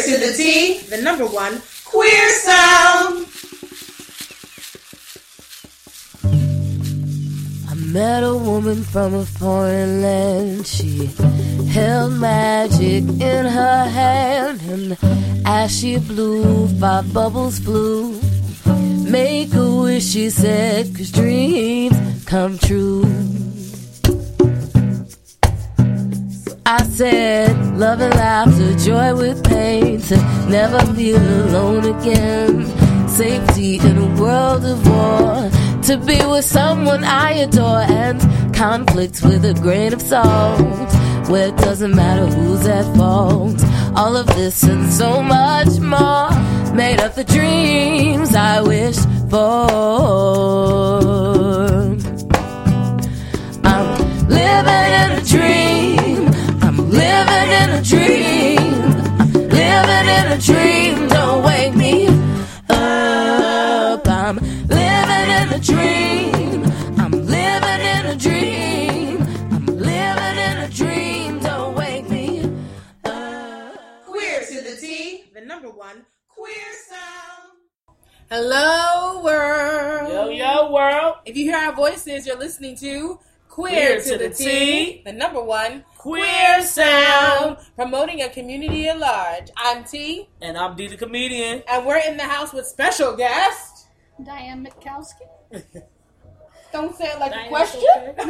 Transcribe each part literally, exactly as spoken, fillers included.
Queer to the T, the number one queer sound. I met a woman from a foreign land. She held magic in her hand, and as she blew, five bubbles flew. Make a wish, she said, 'cause dreams come true. I said, love and laughter, joy with pain, to never feel alone again. Safety in a world of war, to be with someone I adore, and conflict with a grain of salt, where it doesn't matter who's at fault. All of this and so much more made up the dreams I wish for. I'm living in a dream. I'm living in a dream. I'm living in a dream. Don't wake me up. I'm living in a dream. I'm living in a dream. I'm living in a dream. Don't wake me up. Queer to the T, the number one queer sound. Hello, world. Yo, yo, world. If you hear our voices, you're listening to Queer Queer, to, to the, the T, T, the number one queer sound, promoting a community at large. I'm T, and I'm D the comedian. and we're in the house with special guest Diane Mitkowski. Don't say it like Diane a question.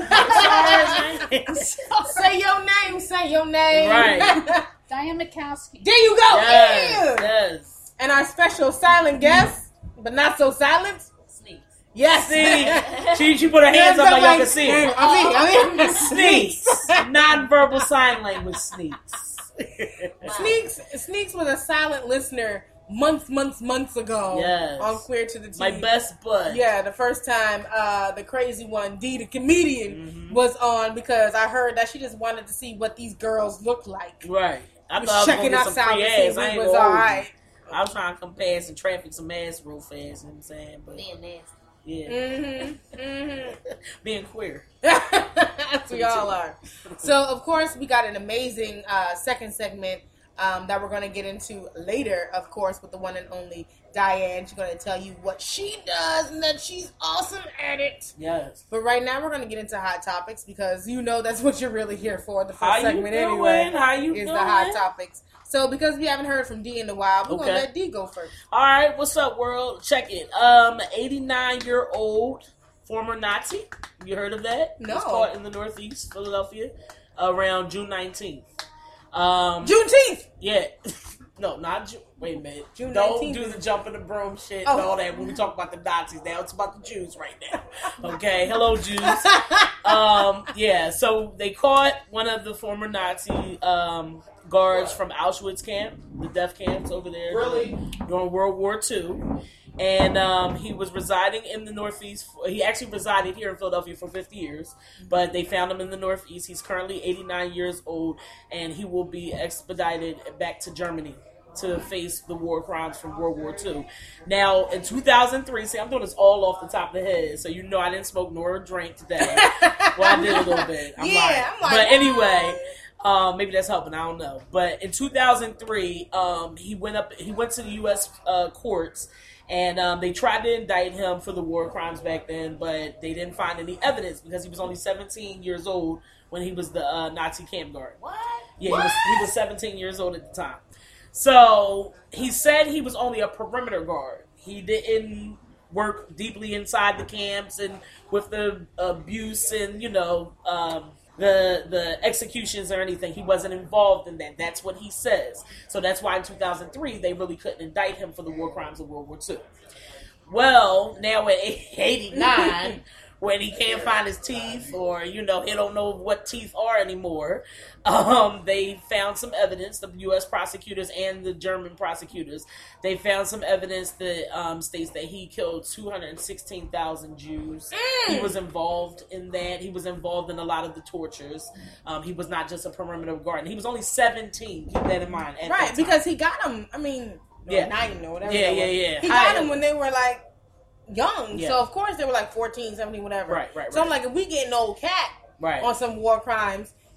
Say your name. Say your name. Right. Diane Mitkowski. There you go. Yes, Yeah. yes. And our special silent guest, but not so silent. Sneaks. Yes. See, she, she put her hands up like y'all can see it. I mean, I mean, Sneaks. Non-verbal sign language sneaks. Sneaks. Sneaks was a silent listener months, months, months ago. Yes. On Queer to the T. My best bud. Yeah, the first time uh, the crazy one, D the comedian, Mm-hmm. was on, because I heard that she just wanted to see what these girls look like. Right. I Was thought I was checking going to get some outside free to see ass. if I it ain't was gonna all hold you. right. I was trying to come past and traffic some ass real fast, you know what I'm saying? But Being nasty. yeah. Mm-hmm. Mm-hmm. Being queer. As we all are. So, of course, we got an amazing uh, second segment um, that we're going to get into later, of course, with the one and only Diane. She's going to tell you what she does and that she's awesome at it. Yes. But right now, we're going to get into hot topics, because you know that's what you're really here for. The first How you segment doing? anyway How you is doing? the hot topics. So, because we haven't heard from D in a while, we're Okay. going to let D go first. All right, what's up, world? Check it. Um, eighty-nine-year-old former Nazi. You heard of that? No. Was caught in the Northeast, Philadelphia, around June nineteenth. Um, Juneteenth! yeah. No, not June. Wait a minute. June Don't nineteenth. do the jump in the broom shit Oh. and all that when we talk about the Nazis. Now it's about the Jews right now. Okay, hello, Jews. um, yeah, so they caught one of the former Nazi um, guards from Auschwitz camp, the death camps over there. Really? During World War Two. And um, he was residing in the Northeast. He actually resided here in Philadelphia for fifty years, but they found him in the Northeast. He's currently eighty-nine years old, and he will be expedited back to Germany to face the war crimes from World War Two. Now, in two thousand three, see, I'm doing this all off the top of the head, so you know I didn't smoke nor drink today. Well, I did a little bit. I'm Yeah, lying. I'm like, but anyway, um, maybe that's helping. I don't know. But in two thousand three, um, he went up. He went to the U S uh, courts. And um, they tried to indict him for the war crimes back then, but they didn't find any evidence because he was only seventeen years old when he was the uh, Nazi camp guard. What? Yeah, What? He, was, he was seventeen years old at the time. So he said he was only a perimeter guard. He didn't work deeply inside the camps and with the abuse and, you know, um, the the executions or anything. He wasn't involved in that. That's what he says. So that's why in two thousand three they really couldn't indict him for the war crimes of World War Two. Well, now at eighty-nine, when he can't find his teeth, or you know he don't know what teeth are anymore, um, they found some evidence. The U S prosecutors and the German prosecutors, they found some evidence that um, states that he killed two hundred sixteen thousand Jews. Mm. He was involved in that. He was involved in a lot of the tortures. Um, he was not just a perimeter guard. And he was only seventeen. Keep that in mind. At Right, that time. because he got them, I mean, Yeah. nine or whatever. Yeah, they yeah, were. yeah. He I- got them when they were like young. Yeah. So, of course, they were like fourteen, seventeen, whatever. Right, right, So, I'm right. like, if we get an old cat Right. on some war crimes,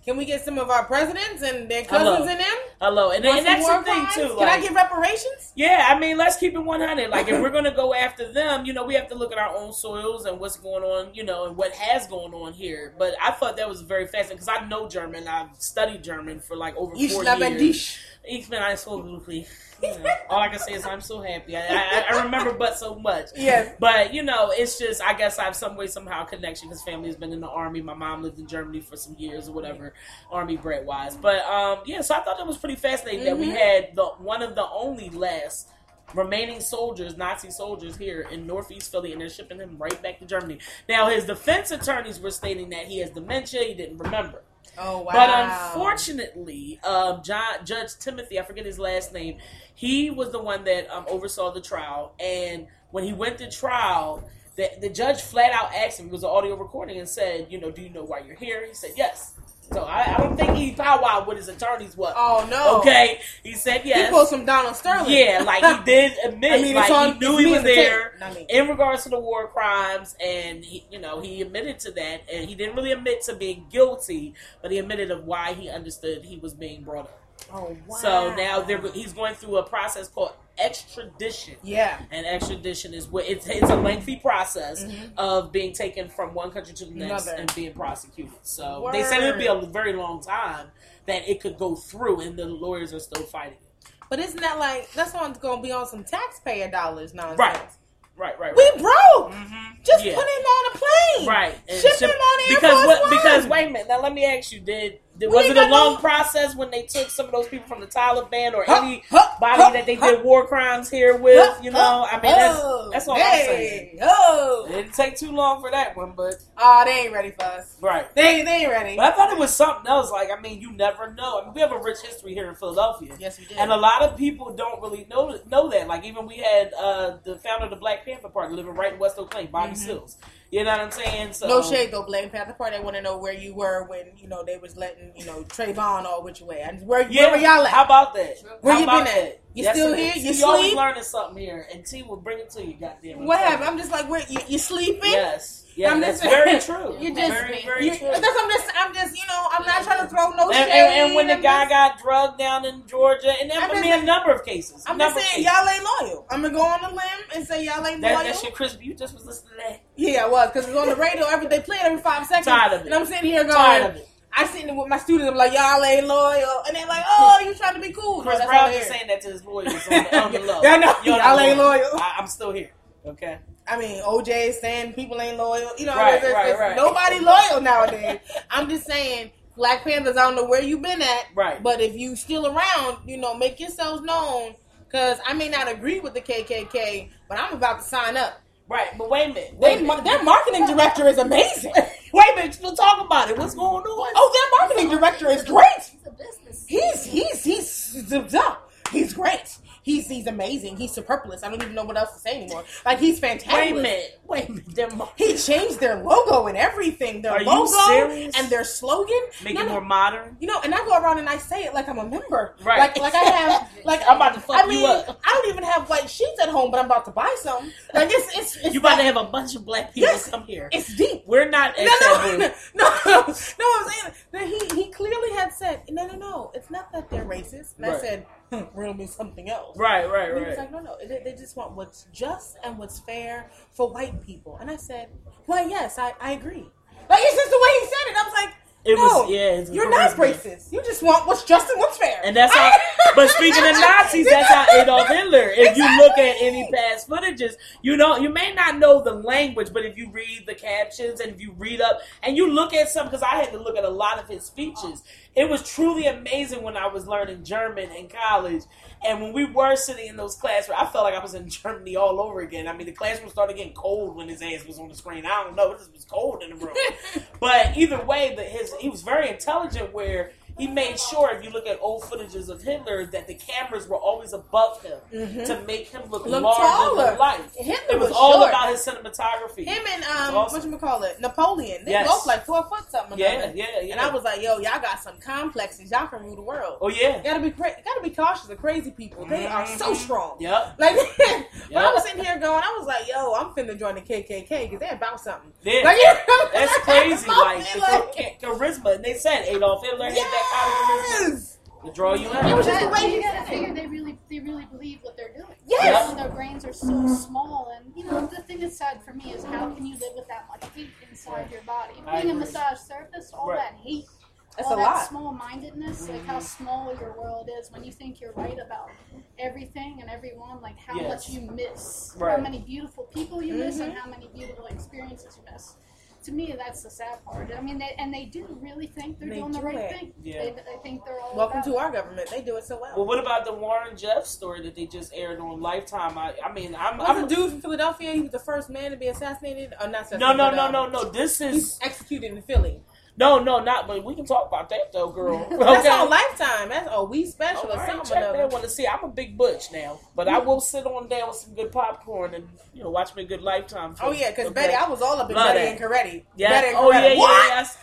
Can we get some of our presidents and their cousins Hello. in them? Hello, and, Want and some that's war the thing crimes? too. Can Like, I get reparations? yeah, I mean, let's keep it one hundred. Like, if we're gonna go after them, you know, we have to look at our own soils and what's going on, you know, and what has gone on here. But I thought that was very fascinating because I know German. I've studied German for like over Ich four lebe years. dich. Ich bin ein so glücklich. You know, all I can say is I'm so happy. I, I, I remember but so much. Yes. But, you know, it's just, I guess I have some way, somehow connection because family has been in the army. My mom lived in Germany for some years or whatever, army bred wise. But, um, yeah, so I thought that was pretty fascinating Mm-hmm. that we had the one of the only last remaining soldiers, Nazi soldiers here in Northeast Philly, and they're shipping him right back to Germany. Now, his defense attorneys were stating that he has dementia, he didn't remember. Oh, wow. But unfortunately, um, John, Judge Timothy, I forget his last name, he was the one that um, oversaw the trial. And when he went to trial, the, the judge flat out asked him, it was an audio recording, and said, you know, do you know why you're here? He said, yes. So I, I don't think he powwowed with his attorneys. What? Oh, no. Okay. He said yes. He pulled some Donald Sterling. Yeah, like he did admit, I mean, like it's on, he knew it's he me was and the tape. there Not me. in regards to the war crimes, and he, you know, he admitted to that, and he didn't really admit to being guilty, but he admitted of why he understood he was being brought up. Oh, wow. So now they're, he's going through a process called extradition. Yeah. And extradition is what it's, it's a lengthy process Mhm. of being taken from one country to the next Another. and being prosecuted. So Word. they said it would be a very long time that it could go through, and the lawyers are still fighting it. But isn't that like, that's going to be on some taxpayer dollars nonsense? Right. Right, right, right. We broke. Mm-hmm. Just Yeah. put him on a plane. Right. And Ship ship- him on Air because Force what? One. Because wait a minute. Now let me ask you: Did, did We was ain't it a got long no- process when they took some of those people from the Taliban or Huh, anybody huh, huh, that they huh. did war crimes here with? Huh, You know, I mean that's oh, that's all hey, I'm saying. Oh. It didn't take too long for that one, but Oh, they ain't ready for us. right. They, they ain't ready. But I thought it was something else. Like I mean, you never know. I mean, we have a rich history here in Philadelphia. Yes, we did. And a lot of people don't really know know that. Like even we had uh, the founder of the Black Panther Party living right in West Oak Lane, Bobby Mhm. Sills. You know what I'm saying? So No shade though, Black Panther Party. I want to know where you were when you know they was letting you know Trayvon all which way. And where, Yeah, where were y'all at? How about that? Where How you about been at? that? You Yes, still it here? is. You See, always sleep? learning something here, and T will bring it to you. Goddamn it! What happened? I'm just like, where you, you sleeping? Yes, yeah, I'm that's just- very true. You just, very, very you, true. that's I'm just, I'm just, you know, I'm not trying to throw no And, shade. and, and when the I'm guy just, got drugged down in Georgia, and there I'm I just mean a saying- number of cases. I'm number just of saying cases. y'all ain't loyal. I'm gonna go on a limb and say y'all ain't That, loyal. that shit crispy. You just was listening to that. Yeah, I was because it's on the radio. Every they play it every five seconds. Tired of it. And I'm sitting here going, Tired of it. I sitting there with my students. I'm like, y'all ain't loyal, and they're like, oh, you trying to be cool? Chris no, that's Brown all just I hear. saying that to his lawyers on the, on the low. Yeah, I know. You're Y'all not ain't loyal. I, I'm still here. Okay. I mean, O J is saying people ain't loyal. You know, Right, there's, right, there's right. nobody loyal nowadays. I'm just saying, Black Panthers, I don't know where you been at, Right. but if you still around, you know, make yourselves known. Because I may not agree with the K K K, but I'm about to sign up. Right, but wait a minute. Wait They, a minute. their marketing director is amazing. Wait a minute. Still talk about it. What's going on? Oh, their marketing director is great. It's a business. He's he's he's he's great. He's he's amazing. He's superfluous. I don't even know what else to say anymore. Like he's fantastic. Wait a minute. Wait a minute. They're mo- He changed their logo and everything. Their Are you logo serious? and their slogan. Make No, it no. more modern. You know, and I go around and I say it like I'm a member. Right. Like like I have like I'm about to fuck I you mean, up. I don't even have white sheets at home, but I'm about to buy some. Like it's it's, it's You about that- to have a bunch of black people Yes. come here. It's deep. We're not at No, no, taboo. no, no, no, no. I'm saying that he he clearly had said, no, no, no. It's not that they're racist. And I Right. said, hmm, we're gonna be something else. Right, right, And he was right. like, no, no. They, they just want what's just and what's fair for white people. And I said, why, yes, I, I agree. Like it's just the way he said it. I was like, It no, was- yeah, it's you're not charisma. racist. You just want what's just and what's fair. And that's how. But speaking of Nazis, that's how Adolf Hitler. If you look at any past footages, you know you may not know the language, but if you read the captions and if you read up and you look at some, because I had to look at a lot of his speeches, it was truly amazing when I was learning German in college. And when we were sitting in those classrooms, I felt like I was in Germany all over again. I mean, the classroom started getting cold when his ass was on the screen. I don't know, it just was cold in the room. But either way, the, his he was very intelligent where he made sure, if you look at old footages of Hitler, that the cameras were always above him Mm-hmm. to make him look, Look larger taller. than life. Hitler It was, was all short. about his cinematography. Him and um, Awesome. whatchamacallit, Napoleon. They Yes. both like four foot something. Yeah, another. yeah, yeah. And I was like, yo, y'all got some complexes. Y'all can rule the world. oh yeah, You gotta be cra- gotta be cautious of crazy people. They are so Mhm. strong. yep, Like, when Yep. I was sitting here going, I was like, yo, I'm finna join the K K K because they're about something. yeah. Like, you know, That's crazy. Like, like, the char- charisma. And they said Adolf Hitler had that kind of charisma yes. to draw you It in. was just the way you he gotta said figure it. they really, they really believe what they're doing. Yes. You know, their brains are so small, and you know the thing that's sad for me is how can you live with that much hate inside your body? I Being a agree. massage therapist, all Right. that hate, That's all a that lot. small-mindedness, like how small your world is when you think you're right about everything and everyone, like how Yes. much you miss, Right. how many beautiful people you miss, and Mhm. how many beautiful experiences you miss. To me, that's the sad part. I mean, they, and they do really think they're They doing the do right it. thing. Yeah. They, they think they're all Welcome about to it. our government. They do it so well. Well, what about the Warren Jeff story that they just aired on Lifetime? I, I mean, I'm, Was I'm a dude from Philadelphia? He was the first man to be assassinated, or not assassinated? no, no, but, no, um, no, no. This He's is executed in Philly. no, no, not. But we can talk about that though, girl. That's Okay? on Lifetime. That's a we special Oh, or I ain't something. checked or that other. one to see. I'm a big butch now, but I will sit on down with some good popcorn and you know watch me a good Lifetime film. Oh yeah, because Okay? Betty, I was all up in Love Betty that. and Coretti. yeah. Betty and Oh yeah, Coretti. yeah, What? yes.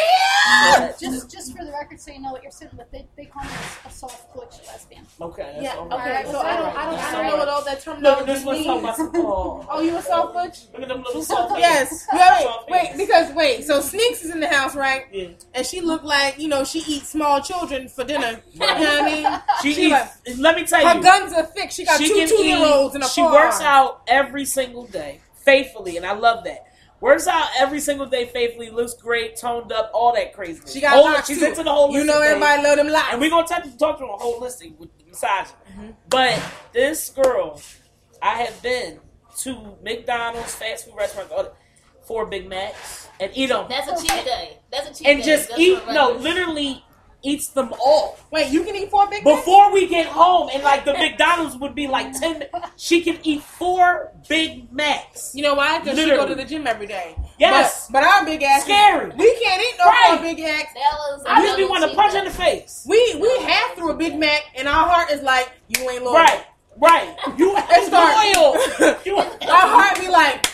Yeah. Just, just for the record, so you know what you're sitting with, they, they call me a soft butch lesbian. Okay. That's Yeah. all Okay. right. So I don't, I don't, I don't know what all that Look, terminology this was talking about means. some. Oh, Oh, you a soft butch? look at them little soft. Yes. hands. Wait, Soft wait, hands. because wait. So Sneaks is in the house, right? Yeah. And she looked like, you know, she eats small children for dinner. You know what I mean? She, She eats. Let me tell Her you. guns are thick. She got She two can two-year-olds eat- in a She farm. works out every single day, faithfully, and I love that. Works out every single day faithfully, looks great, toned up, all that craziness. She got Whole- locks, She's too. into the whole You know everybody love them locks. And we're going to talk to her holistic with the massaging. Mm-hmm. But this girl, I have been to McDonald's, fast food restaurants, all that, four Big Macs, and eat them. That's a cheat day. That's a cheat And day. just That's eat, for no, regular. literally eats them all. Wait, you can eat four Big Macs? Before we get home, and like the McDonald's would be like ten, she can eat four Big Macs. You know why? Because she go Literally. to the gym every day. Yes. But, but our big ass. Scary. We can't eat no Right. more Big Macs. That was I just be another wanting to cheat punch day. her in the face. We we half through a Big Mac, and our heart is like, you ain't loyal. Right, right. You Let's ain't start. loyal. You, Our heart be like,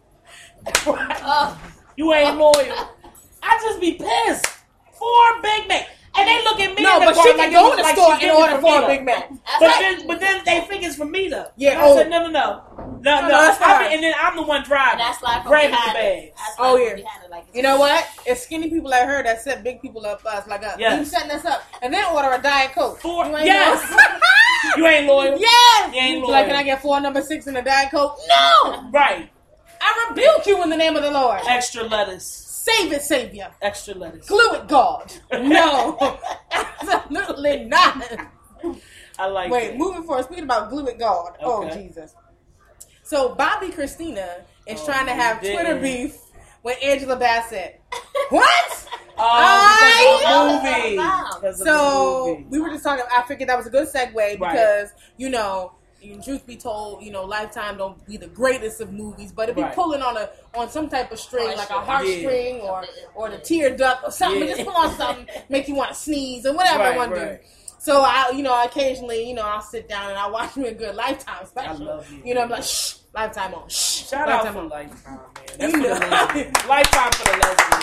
Oh, you ain't loyal. I just be pissed. Four Big Macs. And they look at me no, in the but car she can like go it to the like store she's and getting order it four me, Big though. Macs. that's But right. then, but then they think it's for me though. Yeah, And I oh. said no, no, no, no, no. no, that's I fine. be- and then I'm the one driving. And that's like from grabbing the behind it. bags. That's Oh, like yeah. from behind it, like it's You know what? It's skinny people like her that set big people up us like us. Yes. You setting us up. And then order a Diet Coke. Four- You ain't yes. loyal. You ain't loyal. Yes. You ain't Like, loyal. can I get four number six and a Diet Coke? No. Right. I rebuke you in the name of the Lord. Extra lettuce. Save it, Savior. Extra lettuce. Glue it, God. No. Absolutely not. I like Wait, that. moving forward, speaking about glue it, God. Oh, Okay. Jesus. So, Bobby Christina is Oh, trying to have you Twitter did. beef with Angela Bassett. What? Oh, I- because of the movie. Wow. Because of So the movie. we were just talking. I figured that was a good segue Right. because you know, you- truth be told, you know, Lifetime don't be the greatest of movies, but it be Right. pulling on a on some type of string, like a heartstring Yeah. or or the tear duct or something. Yeah. Just pull on something, make you want to sneeze or whatever Right, I want to right. do. So I, you know, occasionally, you know, I'll sit down and I'll watch me a good Lifetime special. love you. You know, I'm like, shh, Lifetime on, shh, Shout out Lifetime for on. Lifetime, man. That's You for the know. lesbians. Lifetime for the lesbians.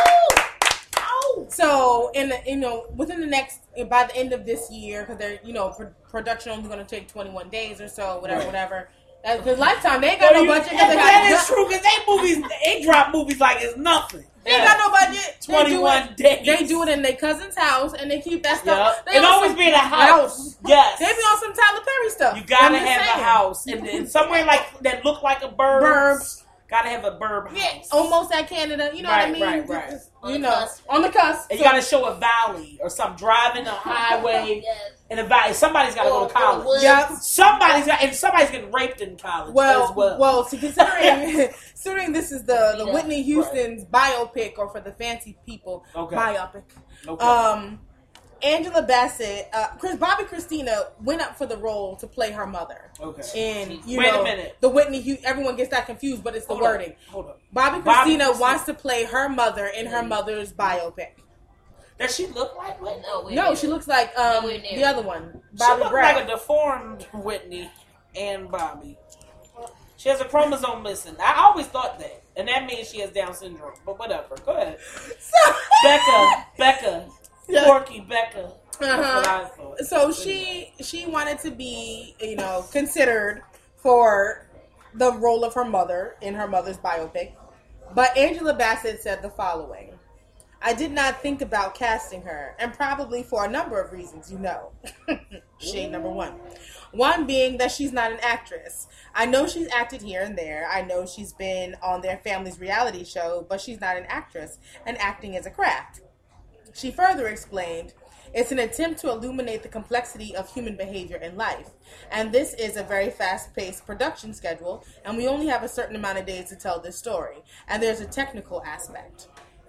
So, in the, you know, within the next, by the end of this year, because they're, you know, pro- production only going to take twenty-one days or so, whatever, Right. whatever. Because Lifetime, they ain't got Well, no you- budget. 'cause they that got is true, because they movies, they drop movies like it's nothing. They ain't got no budget. They do twenty-one it- days. They do it in their cousin's house, and they keep that Yep. stuff. They It on always some- be in a house. Yes. They be on some Tyler Perry stuff. You gotta I'm just have saying. a house. And, and somewhere like that look like a burb. Burbs. Gotta have a burb house. Yeah, almost at Canada. You know Right, what I mean? right, right. Just, On you the know, cusp. on the cusp. And So- you gotta show a valley or something. Driving a highway Yes. in a valley. Somebody's gotta go to Or- or college. woods. Yep. Somebody's got, and somebody's getting raped in college Well, as well. well, see, considering considering this is the, the Yeah. Whitney Houston's biopic, or for the fancy people, Okay. biopic. Okay. Um, Angela Bassett, uh, Chris Bobby Christina went up for the role to play her mother. okay. And you Wait a know, minute. the Whitney, Hu- everyone gets that confused, but it's the Hold up, wording. Hold up. Bobby Bobby Christina Christina. wants to play her mother in her mother's biopic. Does she look like Whitney? No, wait, No, wait. she looks like um Nowhere near. the other one, She Bobby looks Brown. like a deformed Whitney and Bobby. She has a chromosome missing. I always thought that. And that means she has Down syndrome. But whatever. Go ahead. Becca. Becca. Yeah. Porky Becca. That's Uh-huh. what I thought. So she she wanted to be, you know, considered for the role of her mother in her mother's biopic. But Angela Bassett said the following: I did not think about casting her, and probably for a number of reasons, you know. Shade number one. One being that she's not an actress. I know she's acted here and there. I know she's been on their family's reality show, but she's not an actress, and acting is a craft. She further explained, it's an attempt to illuminate the complexity of human behavior in life. And this is a very fast-paced production schedule, and we only have a certain amount of days to tell this story. And there's a technical aspect.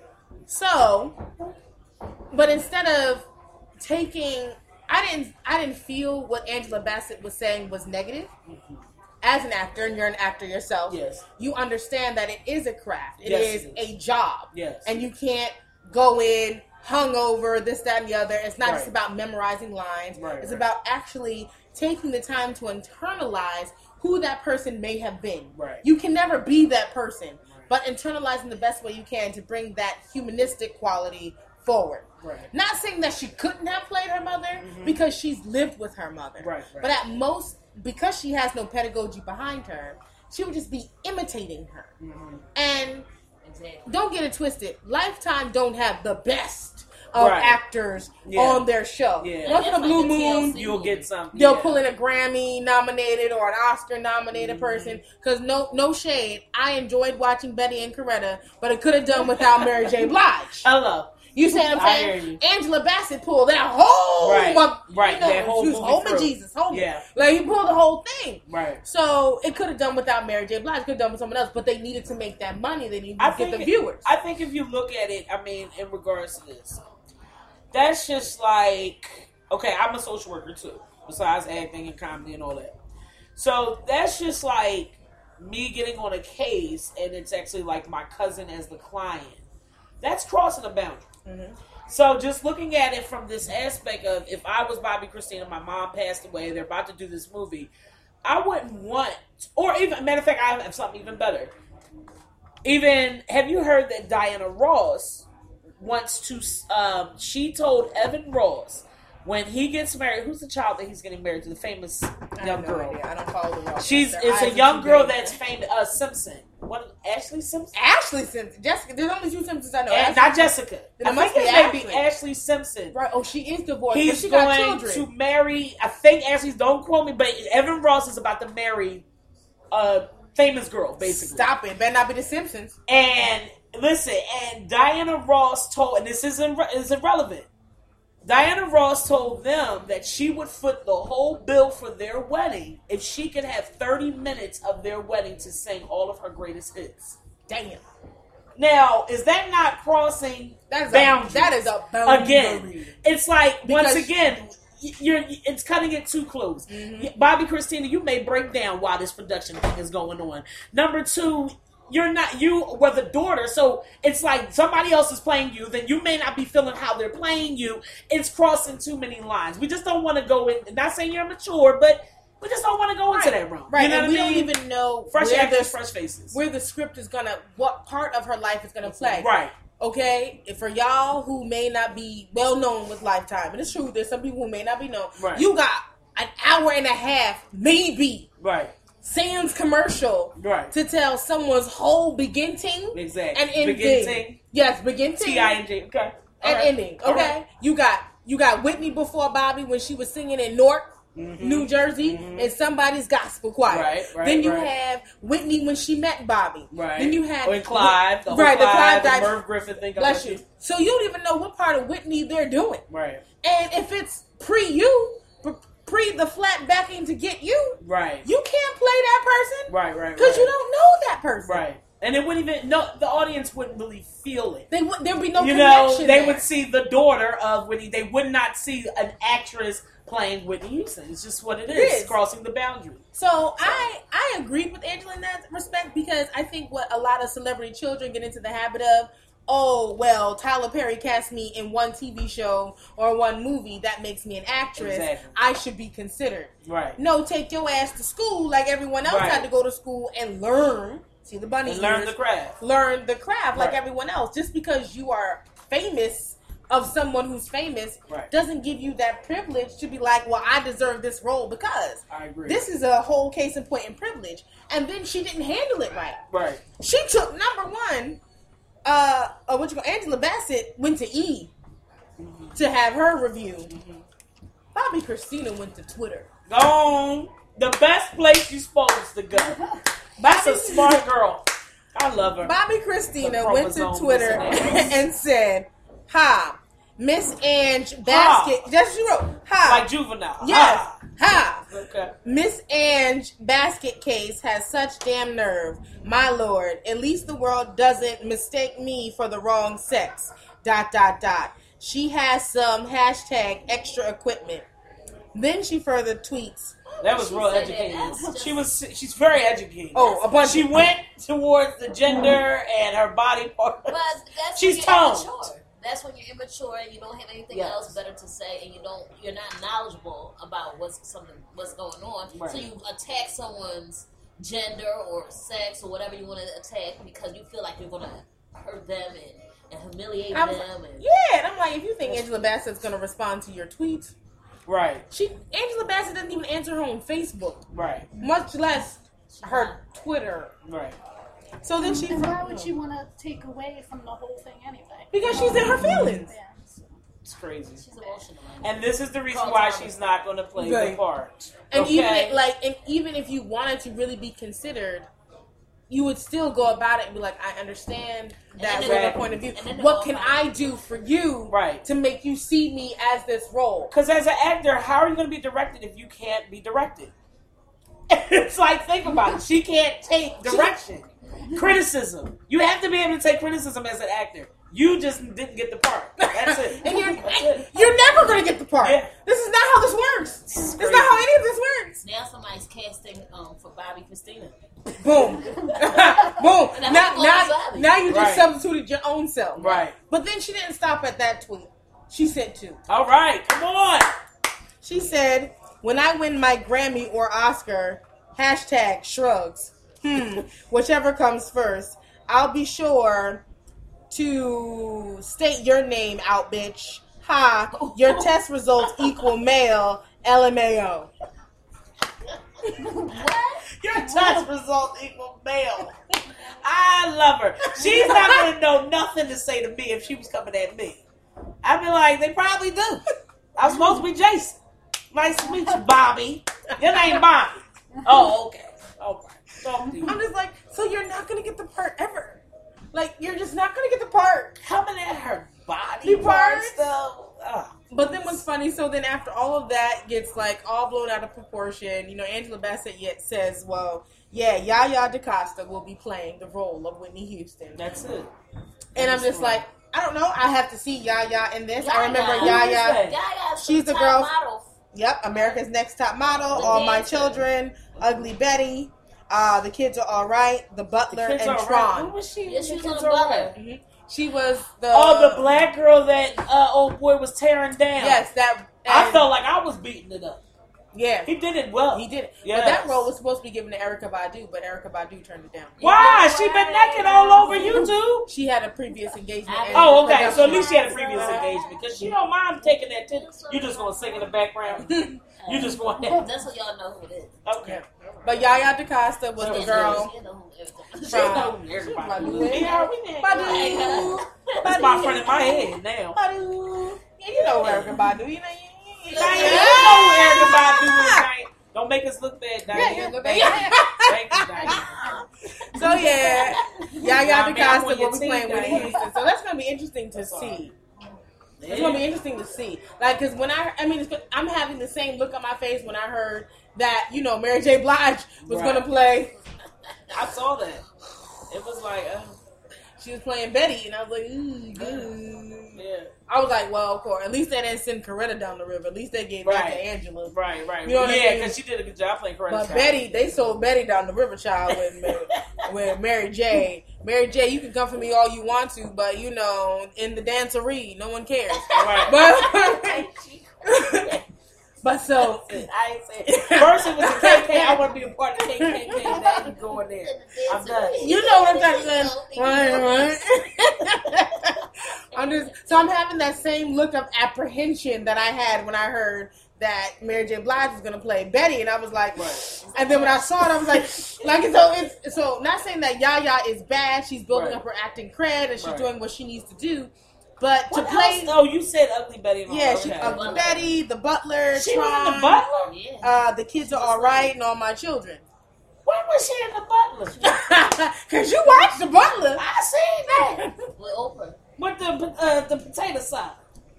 So, but instead of taking, I didn't, I didn't feel what Angela Bassett was saying was negative. As an actor, and you're an actor yourself, Yes. you understand that it is a craft. It Yes, is it is. a job. Yes. And you can't go in hungover, this, that, and the other. It's not Right. just about memorizing lines. Right, it's right. about actually taking the time to internalize who that person may have been. Right. You can never be that person, but internalizing the best way you can to bring that humanistic quality forward. Right. Not saying that she couldn't have played her mother because she's lived with her mother. Right, right. But at most, because she has no pedagogy behind her, she would just be imitating her. Mm-hmm. And Exactly. don't get it twisted. Lifetime don't have the best of Right. actors Yeah. on their show. Yeah. Once That's in a like blue the moon, T L C. You'll get something. they'll yeah. pull in a Grammy nominated or an Oscar nominated Mm-hmm. person. Because no, no shade, I enjoyed watching Betty and Coretta, but it could have done without Mary J. Blige. Hello. You see what I'm I saying? hear you. Angela Bassett pulled that whole Right, one- right, You know, that whole she was movie homing through. Jesus, homing. Yeah. Like he pulled the whole thing. Right. So it could have done without Mary J. Blige. Could have done with someone else, but they needed to make that money. They needed to I get think the viewers. I think if you look at it, I mean, in regards to this, that's just like, okay, I'm a social worker too, besides acting and comedy and all that. So that's just like me getting on a case, and it's actually like my cousin as the client. That's crossing a boundary. Mm-hmm. So just looking at it from this aspect of, if I was Bobby Christina, my mom passed away, they're about to do this movie, I wouldn't want, or even, matter of fact, I have something even better. Even, have you heard that Diana Ross wants to, um, she told Evan Ross, when he gets married, who's the child that he's getting married to, the famous I have young no girl? idea. I don't follow the Ross. She's, Their it's eyes a are young too girl big. that's famous, uh, Simpson. What, Ashley Simpson? Ashley Simpson. Jessica. There's only two Simpsons I know. And, Ashley- not Jessica. Then it I must think be it may be Ashley. Ashley Simpson. Right. Oh, she is divorced. but He's she got going children. to marry, I think Ashley's, don't quote me, but Evan Ross is about to marry a famous girl, basically. Stop it. Better not be the Simpsons. And listen, and Diana Ross told, and this isn't is irrelevant. Diana Ross told them that she would foot the whole bill for their wedding if she could have thirty minutes of their wedding to sing all of her greatest hits. Damn. Now, is that not crossing That is boundaries? A, that is a boundary. Again, it's like, once Because- again, y- you're it's cutting it too close. Mm-hmm. Bobby Christina, you may break down while this production thing is going on. Number two, you're not, you were the daughter, so it's like somebody else is playing you, then you may not be feeling how they're playing you. It's crossing too many lines. We just don't want to go in, not saying you're mature, but we just don't want to go into that room. Right. You know and what we I mean? don't even know fresh where actors, the, fresh faces. where the script is gonna, what part of her life is gonna play. Right. Okay, if for y'all who may not be well known with Lifetime, and it's true, there's some people who may not be known. Right. You got an hour and a half, maybe, Right. Sam's commercial Right. to tell someone's whole beginning Exactly. and ending. Beginning. Yes, beginning T I N G. Okay. All and right. ending. Okay, All right. you got you got Whitney before Bobby when she was singing in Newark, Mhm. New Jersey, Mhm. in somebody's gospel choir. Right, right, then you right. have Whitney when she met Bobby. Right. Then you had Or in Clive, the whole right, the Clive, Clive the guy. Merv Griffin thing. Bless you. So you don't even know what part of Whitney they're doing. Right. And if it's pre you, pre the flat backing to get you, Right. you can't play that person. Right. Right. Because right. you don't know that person. Right. And it wouldn't even, no, the audience wouldn't really feel it. They would there'd be no you know, connection. they there. would see the daughter of Whitney. They would not see an actress playing Whitney Houston. It's just what it is, It is. crossing the boundary. So I I agreed with Angela in that respect because I think what a lot of celebrity children get into the habit of oh, well, Tyler Perry cast me in one T V show or one movie, that makes me an actress. Exactly. I should be considered. Right. No, take your ass to school like everyone else Right. had to go to school and learn. See the bunny And learn ears. the craft. Learn the craft like Right. everyone else. Just because you are famous of someone who's famous Right. doesn't give you that privilege to be like, well, I deserve this role because I agree. this is a whole case in point in privilege. And then she didn't handle it right. Right. She took number one. Uh, uh what you call Angela Bassett went to E Mm-hmm. to have her review. Mm-hmm. Bobby Christina went to Twitter. Go on. The best place you're supposed to go. That's a smart girl. I love her. Bobby Christina The went to chromosome Twitter miscellaneous. and said, "Ha, Miss Ange Basket." That's she wrote. Ha, Like Juvenile. yes, Ah. ha. Okay. Miss Ange Basket case has such damn nerve. My lord, at least the world doesn't mistake me for the wrong sex. Dot, dot, dot. She has some hashtag extra equipment. Then she further tweets. That was She real said that. educated. That's just- She was. She's very educated. Oh, a bunch She of went towards the gender and her body part. But that's She's when you're toned. immature. That's when you're immature and you don't have anything Yes. else better to say, and you don't, you're not knowledgeable about what's something what's going on. Right. So you attack someone's gender or sex or whatever you want to attack because you feel like you're going to hurt them and, and humiliate I'm- them. And, Yeah, and I'm like, if you think Angela Bassett's gonna respond to your tweets, Right. she Angela Bassett doesn't even answer her own Facebook, Right. much less her Twitter. Right. So then she, And why would she want to take away from the whole thing anyway? because she's in her feelings. Yeah. so- It's crazy. she's emotional. And this is the reason Call why Thomas. she's not going to play the Right. part. And Okay? even if, like, and even if you wanted to really be considered, you would still go about it and be like, I understand that then from the- your point of view. and then the What whole can time- I do for you, Right. to make you see me as this role? Because as an actor, how are you going to be directed if you can't be directed? It's like, think about it. She can't take direction, criticism. You have to be able to take criticism as an actor. You just didn't get the part. That's it. And you're, That's it. you're never going to get the part. Yeah. This is not how this works. This is crazy. not how any of this works. Now somebody's casting um, for Bobby Christina. Boom. Boom. Now, And I'm now, going to Bobby. now you just Right. substituted your own self. Right. But then she didn't stop at that tweet. She sent two. All right. Come on. She said, when I win my Grammy or Oscar, hashtag shrugs. Hmm. Whichever comes first. I'll be sure to state your name out, bitch. Ha. Your test results equal male. L M A O. Your test result equal male. I love her. She's not going to know nothing to say to me if she was coming at me. I'd be like, they probably do. I'm supposed to be Jason. Nice to meet you, Bobby. Your name Bobby. Oh, okay. All right. Talk to you. I'm just like, so you're not going to get the part ever. Like, you're just not going to get the part. Coming at her body The parts, parts? though. Ugh. But then what's funny, so then after all of that gets like all blown out of proportion, you know, Angela Bassett yet says, well, yeah, Yaya DaCosta will be playing the role of Whitney Houston. That's it. And I'm just like, I don't know, I have to see Yaya in this. I remember Yaya. Who is Yaya. that? Gaga, She's the top girl- model. Yep, America's Next Top Model, The All My dancer. Children, Ugly Betty, uh, The Kids Are All Right, The Butler, Kids and Are Right. Tron. Who was she? Yeah, she The was Kids on the Are Butler. Right. Mhm. She was the... Oh, the black girl that uh, old boy was tearing down. Yes, that... I and- felt like I was beating it up. Yeah, He did it well. he did it. Yes. But that role was supposed to be given to Erykah Badu, but Erykah Badu turned it down. Why? She been naked all over YouTube. She had a previous engagement. and Oh, okay. So at production. least she had a previous engagement because she don't mind taking that too. You just gonna sing in the background. You just going to That's what y'all know who it is. okay. But Yaya DaCosta was She the is girl. She know who everything. She know who everybody. Badu. Yeah, we know. Badu. That's my friend in my head now. Badu. Yeah, you know Erykah Badu. You know, you, you, Diane, you, you know who everybody is, Diane. Don't make us look bad, Yeah, Diane. you look Thank bad. you. Thank you, Diane. So yeah, Yaya Nah, man, I'm DaCosta on your will be team, playing Whitney Diane. Houston. So that's gonna be interesting to see. It's gonna be interesting to see. Like, cause when I, I mean, it's, I'm having the same look on my face when I heard that, you know, Mary J. Blige was Right. gonna play. I saw that. It was like, uh, she was playing Betty, and I was like, ooh, good. Yeah. I was like, well, of course. At least they didn't send Coretta down the river. At least they gave that Right. to Angela. Right, right. You know what I yeah, mean? because she did a good job playing Coretta. But Child. Betty, they sold Betty down the river, child, with Mary, with Mary J. Mary J, you can come for me all you want to, but you know, in the dancery, no one cares. Right. But, but so, I ain't saying. First it was a K K. I want to be a part of K K K. Now you going there. I'm done. you know what I'm talking about. Right, right. I'm just, so I'm having that same look of apprehension that I had when I heard that Mary J. Blige was going to play Betty, and I was like, Right. and then when I saw it, I was like, like so. It's so not saying that Yaya is bad. She's building Right. up her acting cred, and she's Right. doing what she needs to do. But What to play, else? Oh, you said Ugly Betty. and all yeah, that. she Okay. uh, Betty, the Butler, She was in Tron, the Butler? Yeah. uh, the kids are all right, and all my children. When was she in the Butler? Cause you watched the Butler. I seen that. With Oprah. With the uh, the potato salad.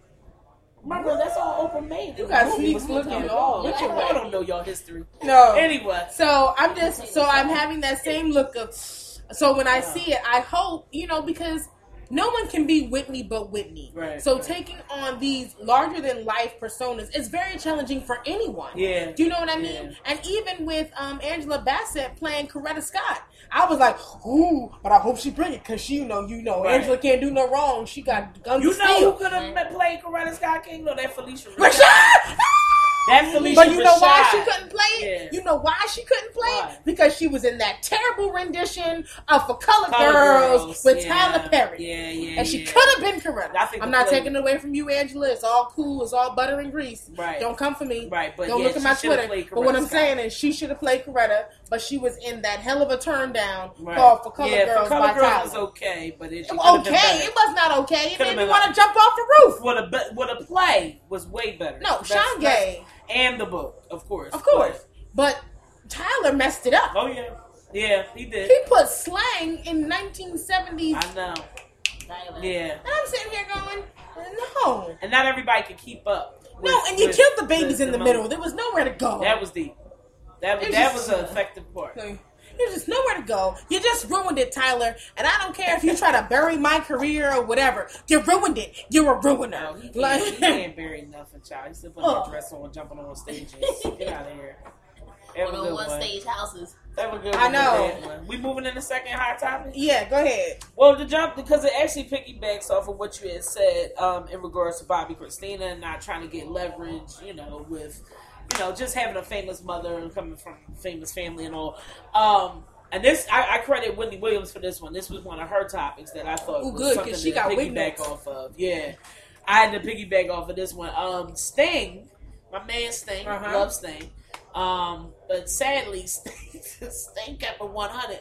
Remember, that's all Oprah made. You got The movie was sneaks looking Hotel all- Dog. look your I way. don't know y'all history. No. Anyway. So I'm just so I'm having that same look of so when I see it, I hope, you know, because no one can be Whitney but Whitney. Right, So right. taking on these larger than life personas is very challenging for anyone. Yeah. Do you know what I mean? Yeah. And even with um, Angela Bassett playing Coretta Scott, I was like, ooh, but I hope she bring it because she, you know, you know, Right. Angela can't do no wrong. She got guns You of know steel. who could have played Coretta Scott King? No, that Felicia Rashad. Rashad! That Felicia But you know why Rashad. she couldn't play it? Yeah. You know why she couldn't play Why? it? Because she was in that terrible rendition of For Color, Color Girls, Girls, with yeah. Tyler Perry. Yeah, yeah, And she yeah. could have been Coretta. I think I'm the not play- taking it away from you, Angela. It's all cool. It's all butter and grease. Right. Don't come for me. Right, but Don't yeah, look at she my should've Twitter. played But what Coretta I'm Scott. saying is she should have played Coretta, but she was in that hell of a turn down Right. called For Color yeah, Girls For Color by Girls Tyler. was okay, but it, she Okay, could've been better. it was not okay. It Could've made me been want to like- jump off the roof. What a be- what a play was way better. No, That's- Sean that's- Gay. and the book, of course, Of course. But Tyler messed it up. Oh yeah, yeah, he did. He put slang in nineteen seventies. I know. Dialect. Yeah, And I'm sitting here going, no. and not everybody could keep up. with- No, and you with killed the babies in the moment. middle. There was nowhere to go. That was deep. That was It that just- was an effective part. No, There's just nowhere to go. You just ruined it, Tyler. And I don't care if you try to bury my career or whatever. You ruined it. You're a ruiner. No, he can't, Like- he can't bury nothing, child. He's still putting Oh. that dress on, jumping on stages. Get out of here. That was One a on good one one. stage houses. That was a good I one. know. That one. We moving in the second hot topic? Yeah, go ahead. Well, the jump, because it actually piggybacks off of what you had said um, in regards to Bobby Christina and not trying to get leverage, you know, with, you know, just having a famous mother and coming from a famous family and all. Um, and this, I, I credit Wendy Williams for this one. This was one of her topics that I thought Ooh, was good, 'cause something she to got piggyback weakness. off of. Yeah. I had to piggyback off of this one. Um, Sting, my man Sting, Uh-huh. love Sting. Um, but sadly, Sting, Sting kept it one hundred.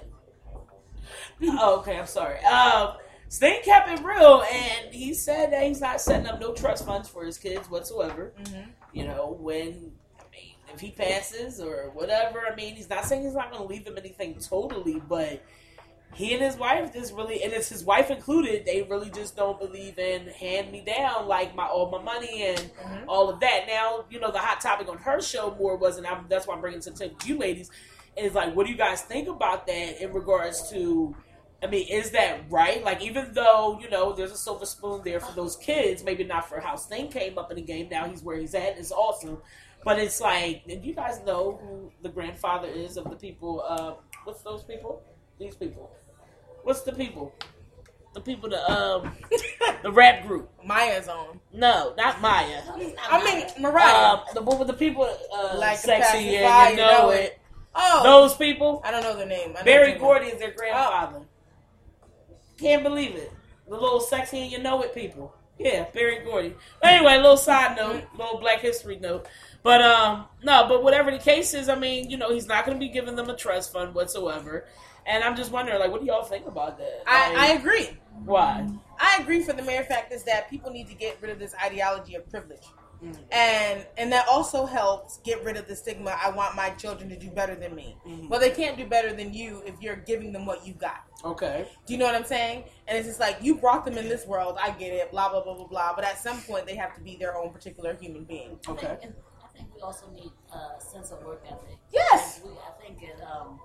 Oh, okay, I'm sorry. Um, Sting kept it real, and he said that he's not setting up no trust funds for his kids whatsoever. Mm-hmm. You know, when, I mean, if he passes or whatever, I mean, he's not saying he's not going to leave them anything totally, but he and his wife just really, and it's his wife included, they really just don't believe in hand me down, like my all my money and Mhm. all of that. Now, you know, the hot topic on her show more wasn't, I'm, that's why I'm bringing it to the table to you ladies, is like, what do you guys think about that in regards to, I mean, is that right? Like, even though, you know, there's a silver spoon there for those kids, maybe not for how Sting came up in the game, now he's where he's at, it's awesome. But it's like, do you guys know who the grandfather is of the people, uh, what's those people? These people. What's the people? The people, the, um, the rap group. Maya's on. No, not Maya. I mean, Mariah. Um, the, with the people, uh, Like the sexy pacifier, and you know it. oh. Those people. I don't know their name. I know Barry their Gordy name. is their grandfather. Can't believe it. The little sexy and you know it people. Yeah, Barry Gordy. Anyway, little side note, little Black History note. But um, no, but whatever the case is, I mean, you know, he's not going to be giving them a trust fund whatsoever. And I'm just wondering, like, what do y'all think about that? I, I Like, agree. why? I agree for the mere fact is that people need to get rid of this ideology of privilege. Mm. And and that also helps get rid of the stigma, I want my children to do better than me. Mhm. Well, they can't do better than you if you're giving them what you got. Okay. Do you know what I'm saying? And it's just like, you brought them in this world, I get it, blah, blah, blah, blah, blah. But at some point, they have to be their own particular human being. I Okay. think, I think we also need a sense of work ethic. Yes! We, I think it, um,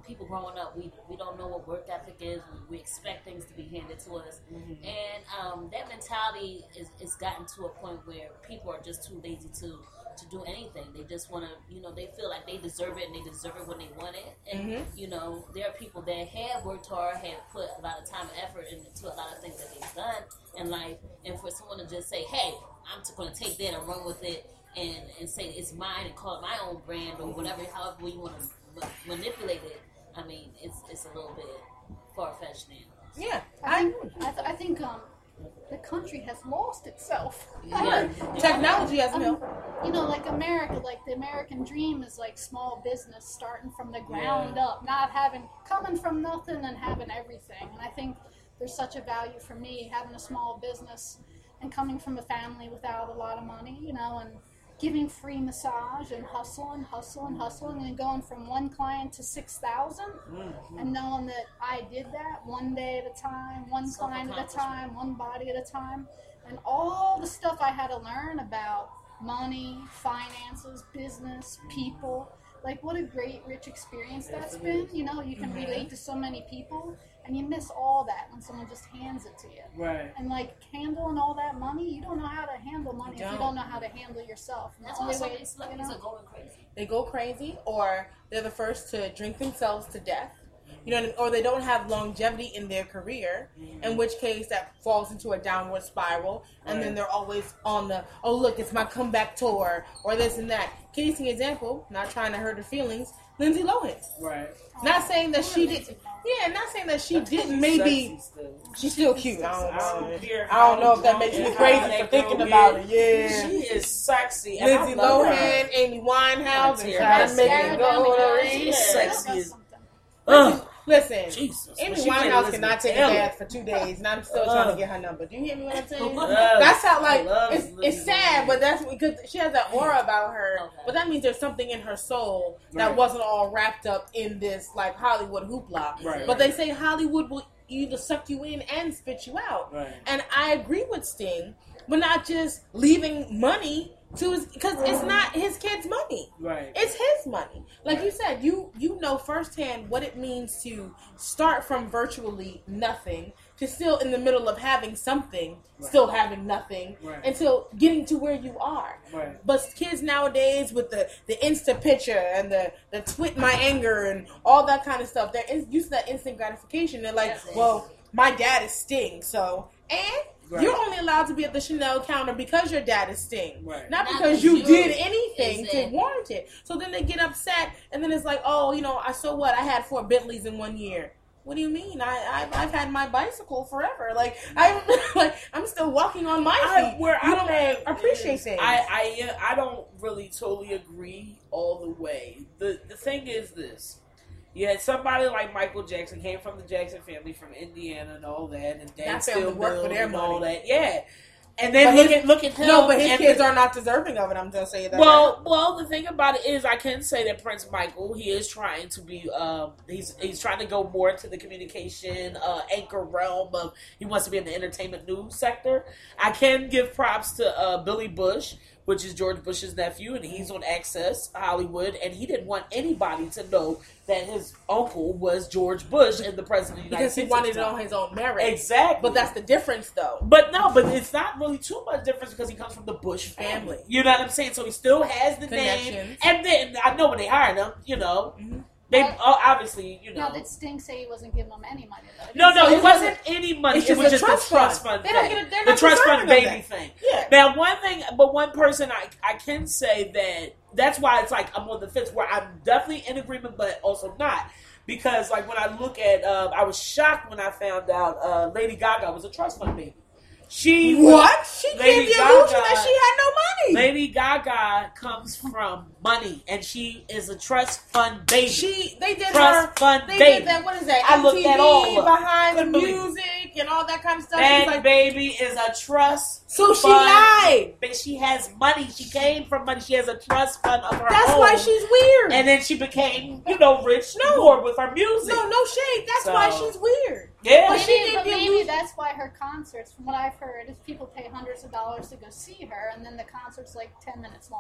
people growing up, we we don't know what work ethic is. We, we expect things to be handed to us, mm-hmm. and um, that mentality is is gotten to a point where people are just too lazy to. to do anything. They just want to, you know, they feel like they deserve it and they deserve it when they want it. And, mm-hmm. you know, there are people that have worked hard, have put a lot of time and effort into a lot of things that they've done in life. And for someone to just say, hey, I'm just going to take that and run with it and, and say it's mine and call it my own brand or whatever, however you want to ma- manipulate it, I mean, it's it's a little bit far-fetched now. Yeah. I, I, th- I think, um, the country has lost itself. Yeah. Technology has um, no. You know, like America, like the American dream is like small business starting from the ground yeah. up, not having, coming from nothing and having everything. And I think there's such a value for me having a small business and coming from a family without a lot of money, you know, and giving free massage and hustling, hustling, hustling, and going from one client to six thousand, mm-hmm. and knowing that I did that one day at a time, one client at a time, one body at a time, and all the stuff I had to learn about money, finances, business, people. Like, what a great, rich experience that's been. You know, you can mm-hmm. relate to so many people, and you miss all that when someone just hands it to you. Right. And, like, handling all that money, you don't know how to handle money you if you don't know how to handle yourself. And that's why some of these celebrities are going crazy. They go crazy, or they're the first to drink themselves to death. You know, or they don't have longevity in their career, mm-hmm. in which case that falls into a downward spiral, and right. then they're always on the, oh, look, it's my comeback tour, or this and that. Case in example, not trying to hurt her feelings, Lindsay Lohan. Right. Not saying that she did, yeah, not saying that she didn't maybe, still. She's still cute. I don't know. I don't know if that makes me crazy for thinking about it. Yeah. She is sexy. Lindsay Lohan, Amy Winehouse, and trying to make it go. She's sexy. Ugh. Listen, Jesus. Amy Winehouse cannot take a bath for two days, and I'm still trying to get her number. Do you hear me what I'm saying? That's how, like, it's, it's sad, but that's because she has that aura about her. Okay. But that means there's something in her soul that right. wasn't all wrapped up in this, like, Hollywood hoopla. Right. But they say Hollywood will either suck you in and spit you out. Right. And I agree with Sting, but not just leaving money to his, because it's not his kid's money. Right. It's his money. Like right. you said, you you know firsthand what it means to start from virtually nothing to still in the middle of having something, right. still having nothing, right. until getting to where you are. Right. But kids nowadays with the, the Insta picture and the, the twit my anger and all that kind of stuff, they're in, used to that instant gratification. They're like, yes, well, my dad is Sting, so, and right. you're only allowed to be at the Chanel counter because your dad is Sting. Right. Not, Not because you, you did anything to warrant it. So then they get upset, and then it's like, oh, you know, I so what? I had four Bentleys in one year. What do you mean? I, I've, I've had my bicycle forever. Like, I'm, like, I'm still walking on my feet. I, where you I don't at appreciate things. I, I, I don't really totally agree all the way. The, the thing is this. You had somebody like Michael Jackson, came from the Jackson family from Indiana and all that, and dad still work for their and money. all that. Yeah. And then look at look at him. No, but his kids the, are not deserving of it. I'm just saying that. Well, right. well, the thing about it is, I can say that Prince Michael, he is trying to be, um, he's he's trying to go more into the communication uh, anchor realm of. He wants to be in the entertainment news sector. I can give props to uh, Billy Bush, which is George Bush's nephew, and he's on Access Hollywood, and he didn't want anybody to know that his uncle was George Bush and the president of the United States. Because he wanted it on his own merit. Exactly. But that's the difference, though. But no, but it's not really too much difference because he comes from the Bush family. You know what I'm saying? So he still has the name. And then, I know when they hired him, you know, mm-hmm. they uh, obviously, you know. No, did Sting say he wasn't giving them any money, though? No, no, it wasn't, wasn't any money. It was just trust the trust fund. fund. They don't get it, they're the not trust fund baby that. thing. Yeah. Now, one thing, but one person I, I can say that that's why it's like I'm on the fence where I'm definitely in agreement, but also not. Because, like, when I look at, uh, I was shocked when I found out uh, Lady Gaga was a trust fund baby. She what? She Lady gave the Gaga, illusion that she had no money. Lady Gaga comes from money, and she is a trust fund baby. She, they did trust her, fund they baby. did that. What is that? I M T V looked that all up. Behind Couldn't the believe music and all that kind of stuff. That like, baby is a trust. So she fund, lied. But she has money. She came from money. She has a trust fund of her That's own. why she's weird. And then she became, you know, rich. No, more with her music. No, no shade. That's so, why she's weird. Yeah, but, maybe, but maybe that's why her concerts, from what I've heard, is people pay hundreds of dollars to go see her, and then the concert's like ten minutes long.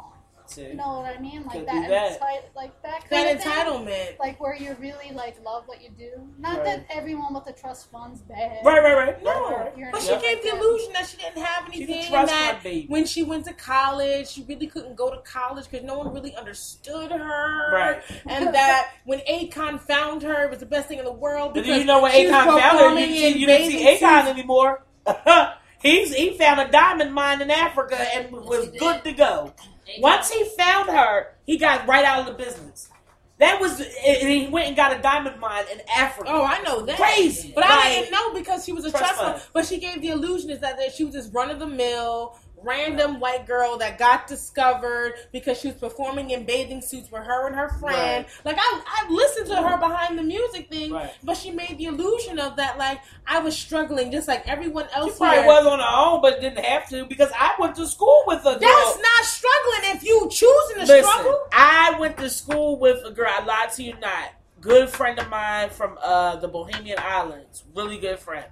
See? You know what I mean? Like Could that, do that. enti- like that kind That of thing. entitlement. Like where you really like love what you do. Not Right. that everyone with a trust fund's bad. Right, right, right. No, Right, right. You're but an she Yep. gave the illusion that she didn't have She anything, can and trust that my baby. when she went to college, she really couldn't go to college because no one really understood her. Right. And that when Akon found her, it was the best thing in the world. But Because do you know when she was Akon found her? performing You, in you didn't see bathing Akon suits. anymore. He's he found a diamond mine in Africa and was good to go. Once he found her, he got right out of the business. That was, and he went and got a diamond mine in Africa. Oh, I know that. Crazy. But I Like, didn't know because she was a trust trust fund. fund. But she gave the illusion is that that she was this run of the mill, random white girl that got discovered because she was performing in bathing suits with her and her friend. Right. Like I, I listened to her behind the music thing, Right. but she made the illusion of that. Like I was struggling, just like everyone She else. probably here. was on her own, but didn't have to because I went to school with a girl. That's not struggling if you choosing to Listen, struggle. I went to school with a girl. I lied to you not. Good friend of mine from uh, the Bohemian Islands. Really good friend.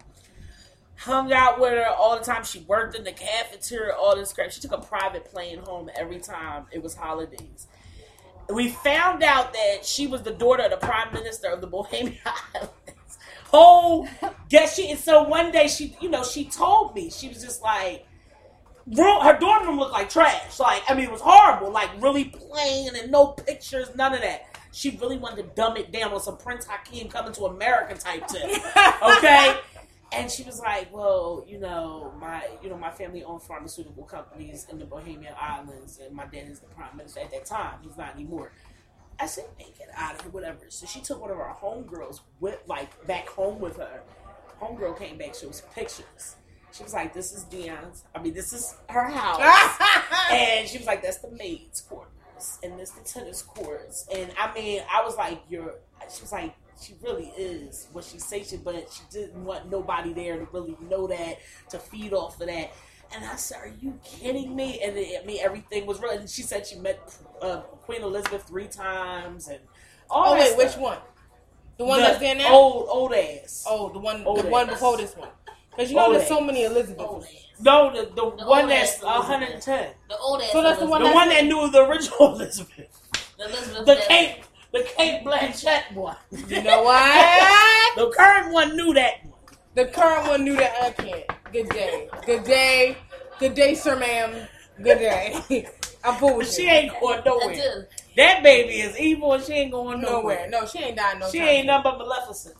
Hung out with her all the time. She worked in the cafeteria, all this crap. She took a private plane home every time it was holidays. We found out that she was the daughter of the prime minister of the Bohemian Islands. Whole guess she. And so one day she, you know, she told me she was just like, room, her dorm room looked like trash. Like I mean, it was horrible. Like really plain and no pictures, none of that. She really wanted to dumb it down on some Prince Hakeem Coming to America type tip. Okay. And she was like, well, you know, my you know, my family owned pharmaceutical companies in the Bohemian Islands, and my dad is the prime minister at that time. He's not anymore. I said, hey, get out of here, whatever. So she took one of our homegirls with, like, back home with her. Homegirl came back, showed us pictures. She was like, this is Dion's. I mean, this is her house. And she was like, that's the maid's quarters, and this the tennis courts. And I mean, I was like, you're. She was like, she really is what she said she, but she didn't want nobody there to really know that, to feed off of that. And I said, are you kidding me? And it, I mean, everything was real. And she said she met uh, Queen Elizabeth three times and all Oh that wait, stuff. which one? The one The that's there now? Old, old ass. Oh, the one, Old the one ass. before this one. Because you know, Old there's so ass. many Elizabeths. Old ass. No, the, the, The one old that's ass one hundred ten. The old ass. So that's the one The that's- one that knew the original Elizabeth. The Elizabeth. The that- Kate, the Kate Blanchett one. You know what? The current one knew that one. The current one knew that I can't. Good day. Good day. Good day, sir, ma'am. Good day. I'm full But with she you. ain't going I nowhere. do. That baby is evil and she ain't going Nowhere. nowhere. No, she ain't dying no She time ain't soon. nothing but Maleficent.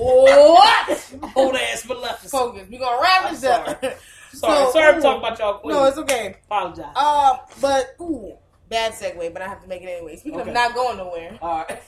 What? Old ass Maleficent. Focus. We gonna wrap I'm this up. Sorry, So, sorry ooh. to talk about y'all queen. No, it's okay. Apologize. Um, but ooh, bad segue, but I have to make it anyway. Speaking Okay. of not going nowhere, All right.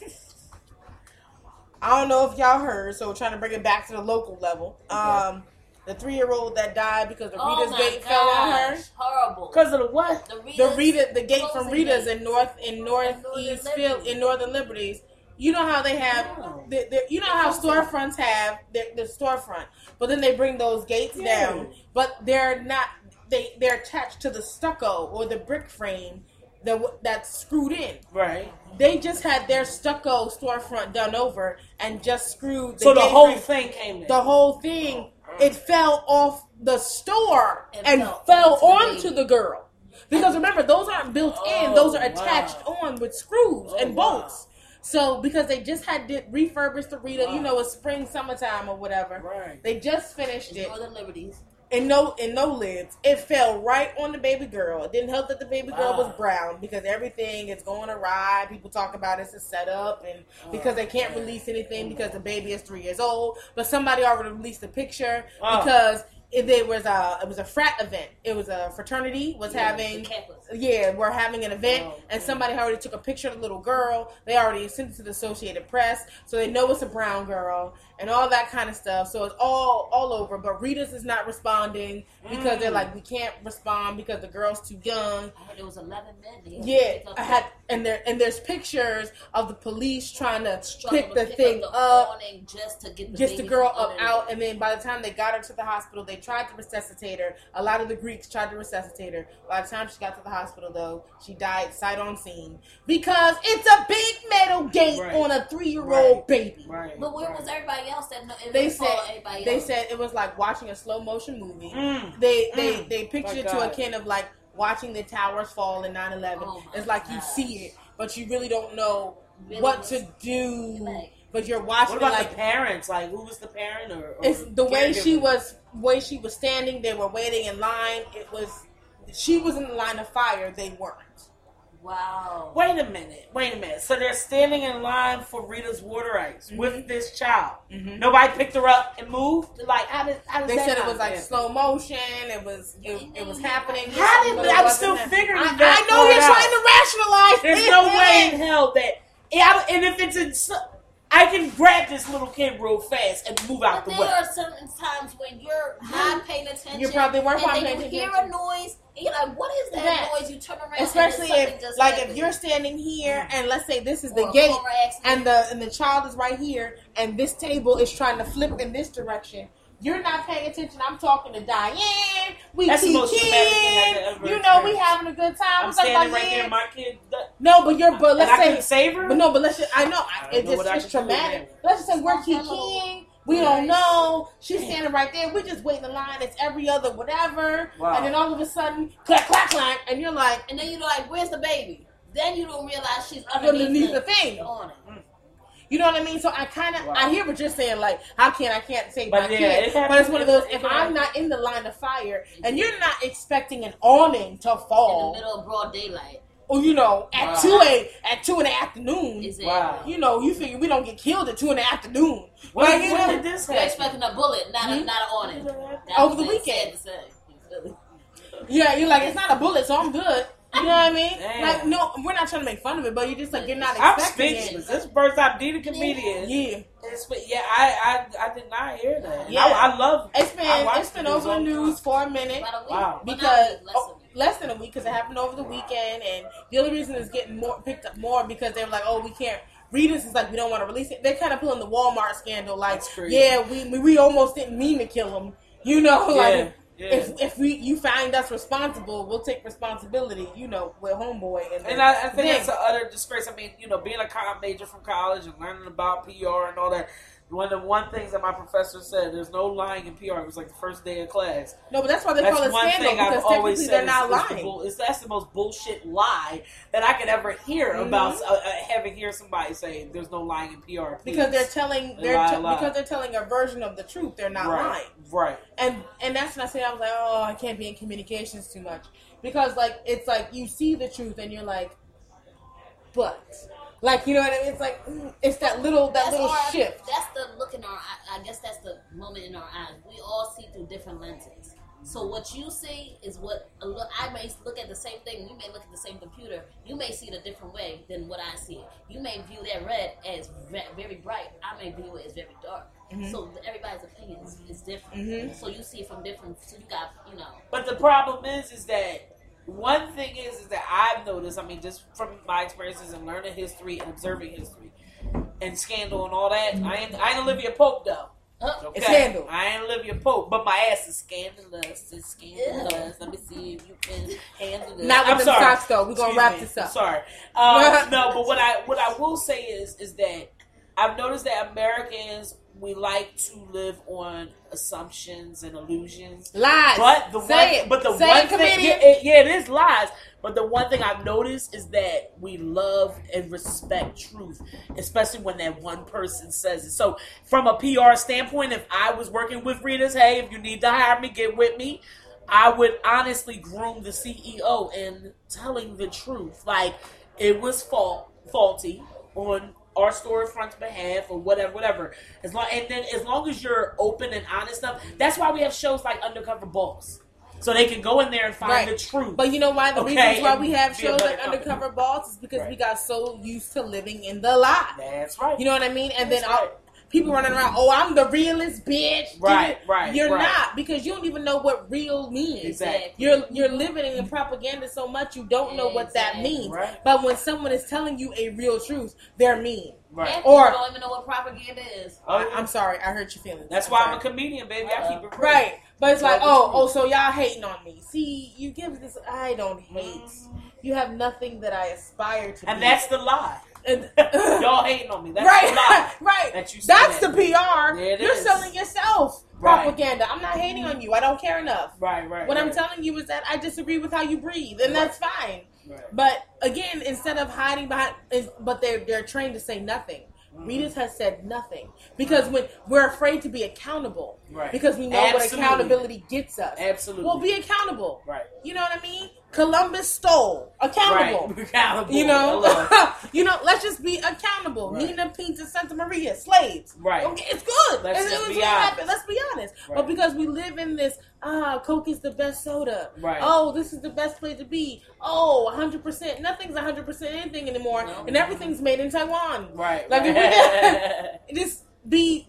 I don't know if y'all heard, so we're trying to bring it back to the local level. Okay. Um, the three-year-old that died because the Oh Rita's my gate fell on her. gosh, horrible. Because of the what? The Rita's, The Rita, the gate from closing Rita's gate. in North in Northern Northeast Liberties. Field in Northern Liberties. You know how they have, Oh. the, the, you know how storefronts have the, the storefront, but then they bring those gates Yeah. down, but they're not. They they're attached to the stucco or the brick frame that w- that's screwed in. Right. They just had their stucco storefront done over and just screwed. The So the gate whole frame. thing came in. the whole thing, it fell off the store It and fell fell onto the onto baby. the girl. Because remember, those aren't built in; Oh, those are attached wow. on with screws Oh, and wow. bolts. So because they just had did refurbished the Rita, Wow. you know, it's spring, summertime, or whatever. Right. They just finished It's it, Northern Liberties. and no, and no lids. It fell right on the baby girl. It didn't help that the baby girl Wow. was brown because everything is going awry. People talk about it's a setup, and because they can't Oh, release anything because the baby is three years old. But somebody already released a picture Oh. because it, there was a it was a frat event. It was a fraternity was Yeah, having. the campus. Yeah, we're having an event, Oh, and okay. somebody already took a picture of the little girl. They already sent it to the Associated Press, so they know it's a brown girl and all that kind of stuff. So it's all all over. But Rita's is not responding because they're Mm. like, we can't respond because the girl's too young. I heard there was eleven men there. Yeah, Pick up I had, and there and there's pictures of the police trying to struggle pick to the pick thing up, up. the awning just to get the Just the baby girl from up under out, it. and then by the time they got her to the hospital, they tried to resuscitate her. A lot of the Greeks tried to resuscitate her. By the time she got to the hospital, though, she died sight on scene because it's a big metal gate Right. on a three-year-old Right. baby. Right. But where right. was everybody else that know? it They didn't follow said everybody they else? said it was like watching a slow motion movie. Mm. They they Mm. they pictured My it to God. akin of like watching the towers fall in nine eleven. Oh my It's like you gosh. see it, but you really don't know Really what was- to do. Like- But you're watching What it about like the parents? Like, who was the parent? Or, or it's the way she caregiver? was, way she was standing. They were waiting in line. It was she was in the line of fire. They weren't. Wow. Wait a minute. Wait a minute. So they're standing in line for Rita's water ice Mm-hmm. with this child. Mhm. Nobody picked her up and moved. Like, how did? How does They that said it was happen? like slow motion. It was it, it was happening. How did- but it I'm wasn't still happening. figuring I, that I know you're part trying to rationalize. There's it. no way in hell that. Yeah, and if it's in, so- I can grab this little kid real fast and move out But the there way. are certain times when you're not paying attention. You probably weren't and paying then you attention. hear a noise, and you're like, "What is that Yeah. noise?" You turn around, Especially and then something if, just like, if happened. you're standing here and let's say this is the Or a gate, car accident. and the and the child is right here, and this table is trying to flip in this direction. You're not paying attention. I'm talking to Diane. We That's the Kiki. most traumatic thing I've ever You know, we experienced. having a good time. I'm What's up, standing my right man? there, my kid. No, but you're but And let's I say couldn't save her. But no, but let's just, I know, I don't it know just, what I it's could do traumatic. with Let's just say we're Small kikiing. We don't know. She's standing right there. We just waiting in line. It's every other whatever. Wow. And then all of a sudden, clack, clack, clack. And you're like, and then you're like, "Where's the baby?" Then you don't realize she's underneath, underneath the, the thing. on it. You know what I mean? So I kind of, Wow. I hear what you're saying. Like, how can I can't say But my yeah, kid? it happens- But it's one of those, it- if it I'm happens. not in the line of fire, and you're not expecting an awning to In the fall, middle of broad daylight. or, you know, at Wow. two a, at two in the afternoon, Is it? Wow. you know, you figure we don't get killed at two in the afternoon. When, Like, you when know, did this You're happen? expecting a bullet, not a, Mhm. not on it. That Over was the what it weekend. said to say. Yeah, you're like, it's not a bullet, so I'm good. You know what I mean? Damn. Like, no, we're not trying to make fun of it, but you're just like, you're not I'm expecting speechless. it. This is the first time Dita comedian. Yeah. It's, yeah, I, I I did not hear that. Yeah. I, I love. It's been, I watch it's been the over the all news time. for a minute. About a week. Wow. Well, Because not a week, less oh, than a week. less than a week, because it happened over the weekend, and the only reason it's getting more picked up more because they were like, oh, we can't. Readers is like, we don't want to release it. They're kind of pulling the Walmart scandal, like, That's crazy. yeah, we, we we almost didn't mean to kill him. You know, like Yeah, yeah. if if we you find us responsible, we'll take responsibility. You know, with homeboy and And I, I think then- it's an utter disgrace. I mean, you know, being a comp major from college and learning about P R and all that. One of the one things that my professor said, there's no lying in P R. It was like the first day of class. no, but that's why they That's call it one scandal thing I've because always technically said. they're is- not is the lying. bull- is that's the most bullshit lie that I could ever hear Mhm. about uh, uh, having hear somebody say there's no lying in P R. please." Because they're telling They they're lie, te- lie. because they're telling a version of the truth. They're not right, lying. right. And and that's when I said I was like, oh, I can't be in communications too much because like it's like you see the truth and you're like, but like you know what I mean? It's like mm, it's that little that That's little our- shift. That's the look in our eye. I guess that's the moment in our eyes. We all see through different lenses. So what you see is what a look, I may look at the same thing. You may look at the same computer. You may see it a different way than what I see it. You may view that red as re- very bright. I may view it as very dark. Mhm. So everybody's opinion is, is different. Mhm. So you see it from different. So you got you know. But the problem is, is that one thing is, is that I've noticed. I mean, just from my experiences and learning history and observing history and scandal and all that. I ain't, I ain't Olivia Pope though. Uh, Okay, It's scandal. I ain't Olivia Pope, but my ass is scandalous. It's scandalous. Let me see if you can handle this. Not with I'm them sorry. socks, though. We're gonna Excuse wrap me. this up. I'm sorry. Um, no, but what I what I will say is is that I've noticed that Americans, we like to live on assumptions and illusions. Lies. But the Say one, it. but the Say one it, thing, comedian. yeah, it, yeah, it is lies. But the one thing I've noticed is that we love and respect truth, especially when that one person says it. So, from a P R standpoint, if I was working with readers, hey, if you need to hire me, get with me. I would honestly groom the C E O in telling the truth. Like, it was fault, faulty on our storefront's behalf or whatever, whatever. As long and then as long as you're open and honest enough, that's why we have shows like Undercover Boss. So they can go in there and find Right. the truth. But you know why? The Okay, reasons why and we have be a shows better like company. Undercover Boss is because Right. we got so used to living in the lie. That's right. You know what I mean? And That's then right. I'll, people running around, oh, I'm the realest bitch. Right, Dude, right, You're right. not because you don't even know what real means. Exactly. You're you're living in propaganda so much you don't know what that Exactly. means. Right. But when someone is telling you a real truth, they're mean. Right. And Or- people don't even know what propaganda is. Oh, yeah. I'm sorry, I hurt your feelings. That's I'm why sorry. I'm a comedian, baby. I keep it real. Right. But it's like, Tell the oh, truth. oh, so y'all hating on me. See, you give this, I don't hate. You have nothing that I aspire to And be. that's the lie. And, Y'all hating on me. That's right, the lie. right. That you say That's that. the P R. There it You're is. selling yourself propaganda. I'm not hating on you. I don't care enough. Right, right. What right. I'm telling you is that I disagree with how you breathe, and Right. that's fine. Right. But again, instead of hiding behind, is but they're they're trained to say nothing. Mm-hmm. Readers has said nothing because when we're afraid to be accountable, Right. because we know Absolutely. what accountability gets us. Absolutely. Well, be accountable. Right. You know what I mean? Columbus stole. Accountable. Right. Accountable. You know, Hello. you know. Let's just be accountable. Right. Nina Pinta, Santa Maria, slaves. Right. Okay, it's good. Let's It's- just it's be what honest. happened. Let's be honest. Right. But because we live in this, ah, Coke is the best soda. Right. Oh, this is the best place to be. Oh, one hundred percent. Nothing's one hundred percent anything anymore, No. and everything's made in Taiwan. Right. Like right. if we just be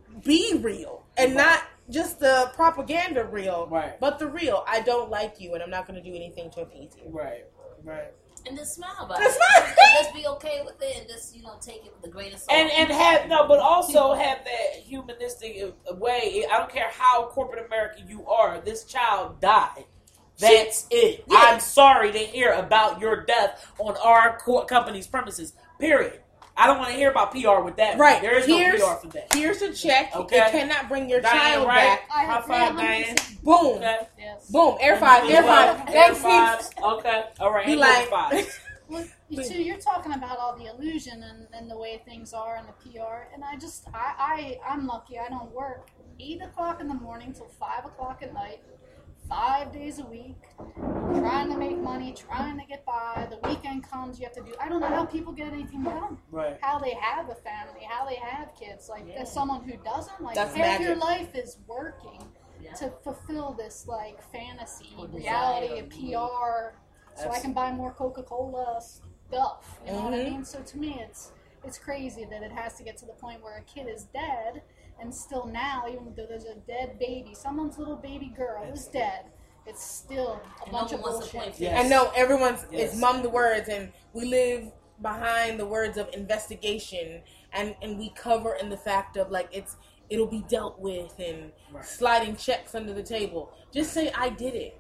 be real and Right. not just the propaganda real, Right. but the real. I don't like you, and I'm not going to do anything to appease you. Right. Right. And just smile about Just it. smile. Just be okay with it and just, you know, take it with the greatest salt. And and have no, but also have that humanistic way. I don't care how corporate American you are. This child died. That's it. Yeah. I'm sorry to hear about your death on our co- company's premises. Period. I don't want to hear about P R with that. Right. There is here's, no P R for that. Here's a check. Okay. It cannot bring your Diane, child right? back. I High agree five, one hundred Diane. percent. Boom. Okay. Yes. Boom. Air five. Air five. Air Thanks, fives. Steve. Okay. All right. Be Air like, fives. Well, you too, you're talking about all the illusion and, and the way things are and the P R, and I just, I, I, I'm lucky. I don't work eight o'clock in the morning till five o'clock at night, five days a week, trying to make money, trying to get by. The weekend comes, you have to do. I don't know how people get anything done. Right. How they have a family, how they have kids. Like Yeah. as someone who doesn't, like That's half your magic. life is working Yeah. to fulfill this like fantasy, Or reality, desire. of P R, so I can buy more Coca-Cola stuff. You know what I Mhm. mean? So to me, it's it's crazy that it has to get to the point where a kid is dead, and still now, even though there's a dead baby, someone's little baby girl is dead. It's still a And bunch no of one wants to bullshit. point Yes. I know everyone's Yes. it's mum the words, and we live behind the words of investigation, and and we cover in the fact of like it's it'll be dealt with and Right. sliding checks under the table. Just say I did it.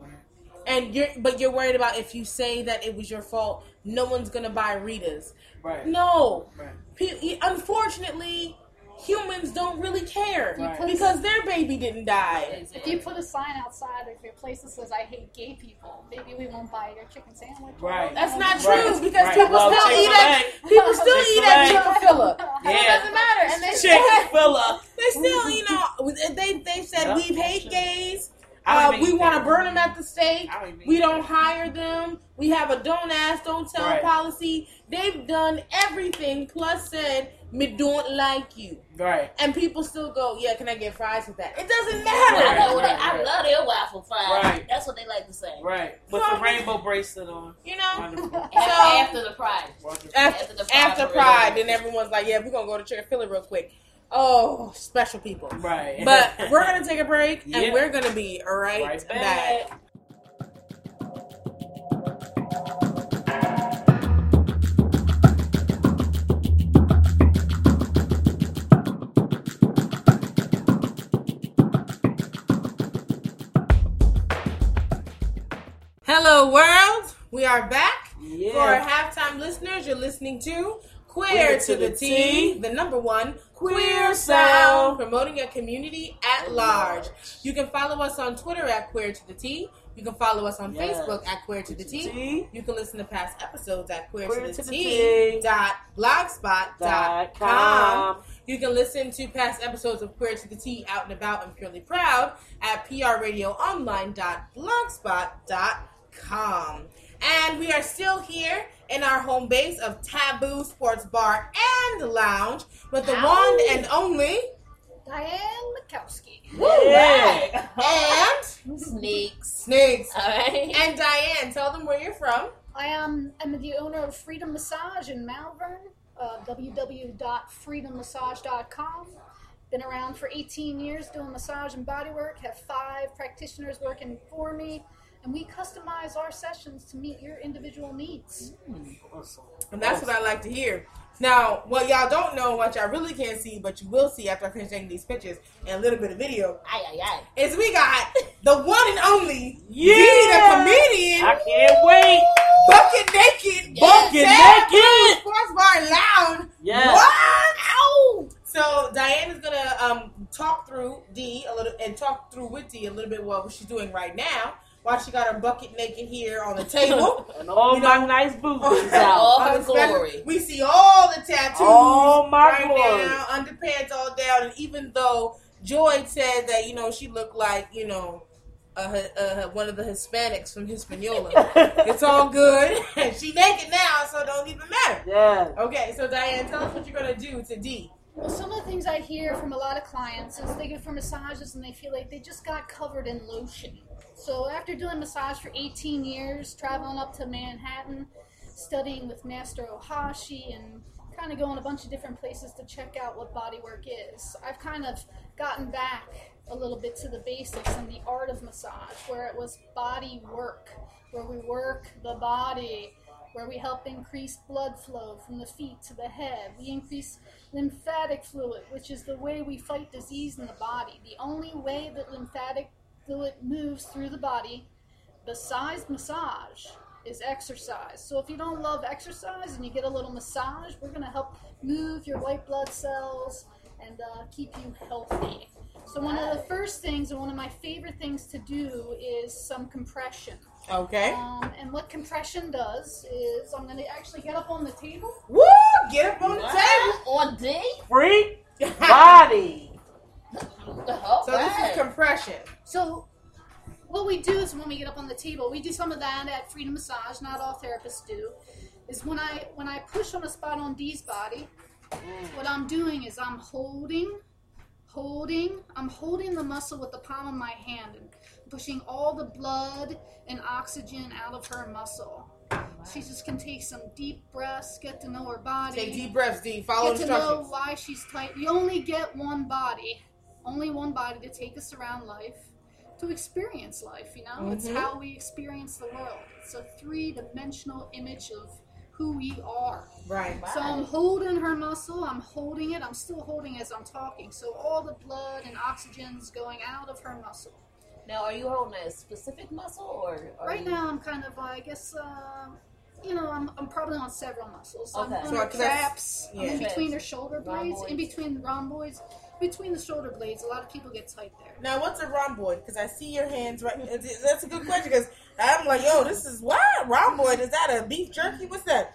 And you're, but you're worried about if you say that it was your fault, no one's gonna buy Rita's. Right. No, Right. Pe- unfortunately, humans don't really care Right. because their baby didn't die. Exactly. If you put a sign outside of your place that says "I hate gay people," maybe we won't buy your chicken sandwich. Right. That's not true Right. because Right. people Well, still eat at Chick-fil-A. people still eat at Chick-fil-A. Chick-fil-A. Yeah. It doesn't matter, and they still Chick-fil-A. they still you know they they said Yep. we hate gays. I Uh, don't we even want to think- burn them at the stake. I don't even We think- don't hire them. We have a don't ask, don't tell Right. policy. They've done everything plus said, me don't like you. Right. And people still go, yeah, can I get fries with that? It doesn't I, matter. know Right, that. I right. love their waffle fries. Right. That's what they like to say. Right. With the rainbow bracelet on. You know? Wonderful. After, So- after the pride. Wonderful. After, After the Pride after parade. Pride, then everyone's like, yeah, we're going to go to Chick-fil-A real quick. Oh, special people. Right. But we're going to take a break, Yeah. and we're going to be right, Right back. back. Hello, world. We are back. Yeah. For our halftime listeners, you're listening to Queer to the T, the number one queer sound, promoting a community at large. You can follow us on Twitter at Queer to the T. You can follow us on Yes. Facebook at Queer to the T. T. You can listen to past episodes at queer Queer to the to the T T. dot blogspot dot Dot com. com. You can listen to past episodes of Queer to the T out and about and purely proud at p r radio online dot blogspot dot com. And we are still here in our home base of Taboo Sports Bar and Lounge with the Ow. one and only Diane Mikowski. Yeah. and Snakes. Snakes. All right. And Diane, tell them where you're from. I am I'm the owner of Freedom Massage in Malvern, uh, w w w dot freedom massage dot com. Been around for eighteen years doing massage and body work, have five practitioners working for me, and we customize our sessions to meet your individual needs. And that's what I like to hear. Now, what y'all don't know, what y'all really can't see, but you will see after I finish taking these pictures and a little bit of video, Aye, aye, aye. is we got the one and only Yeah. D, the comedian, I can't wait. bucket naked, Bucket Taboo naked. Sports Bar and Lounge. Yes. What? Ow! So Diane is gonna um talk through D a through with Dee a little bit what she's doing right now. While she got her bucket naked here on the table. And all you my know, nice booties on- out. All on her the special- glory. We see all the tattoos All my right glory. now, underpants all down. And even though Joy said that, you know, she looked like, you know, uh, uh, one of the Hispanics from Hispaniola. It's all good. She naked now, so it don't even matter. Yeah. Okay, so Diane, tell us what you're going to do to Dee. Well, some of the things I hear from a lot of clients is they go for massages and they feel like they just got covered in lotion. So after doing massage for eighteen years, traveling up to Manhattan, studying with Master Ohashi, and kind of going a bunch of different places to check out what bodywork is, I've kind of gotten back a little bit to the basics and the art of massage, where it was body work, where we work the body, where we help increase blood flow from the feet to the head. We increase lymphatic fluid, which is the way we fight disease in the body. The only way that lymphatic fluid moves through the body, besides massage, is exercise. So if you don't love exercise and you get a little massage, we're going to help move your white blood cells and uh, keep you healthy. So one of the first things, and one of my favorite things to do, is some compression. Okay. Um, and what compression does is, I'm going to actually get up on the table. Woo! Get up on the table. On D? Free body. Oh, So this is compression. So what we do is when we get up on the table, we do some of that at Freedom Massage, not all therapists do, is when I when I push on a spot on Dee's body, what I'm doing is I'm holding, holding, I'm holding the muscle with the palm of my hand and pushing all the blood and oxygen out of her muscle. She just can take some deep breaths, get to know her body. Take deep breaths, Dee. Follow Get to know instructions. why she's tight. You only get one body, only one body to take us around life, to experience life, you know? It's Mhm. how we experience the world. It's a three-dimensional image of who we are. Right. So I'm holding her muscle, I'm holding it, I'm still holding as I'm talking. So all the blood and oxygen's going out of her muscle. Now, are you holding a specific muscle, or are Right you... now I'm kind of, I guess, uh, you know, I'm, I'm probably on several muscles. So Okay. I'm on So, her 'cause that's- traps, I'm in yeah. between her shoulder blades, in Rhomboids. between the rhomboids, between the shoulder blades. A lot of people get tight there. Now, what's a rhomboid? Because I see your hands right. That's a good question because I'm like, yo, this is what? Rhomboid? Is that a beef jerky? What's that?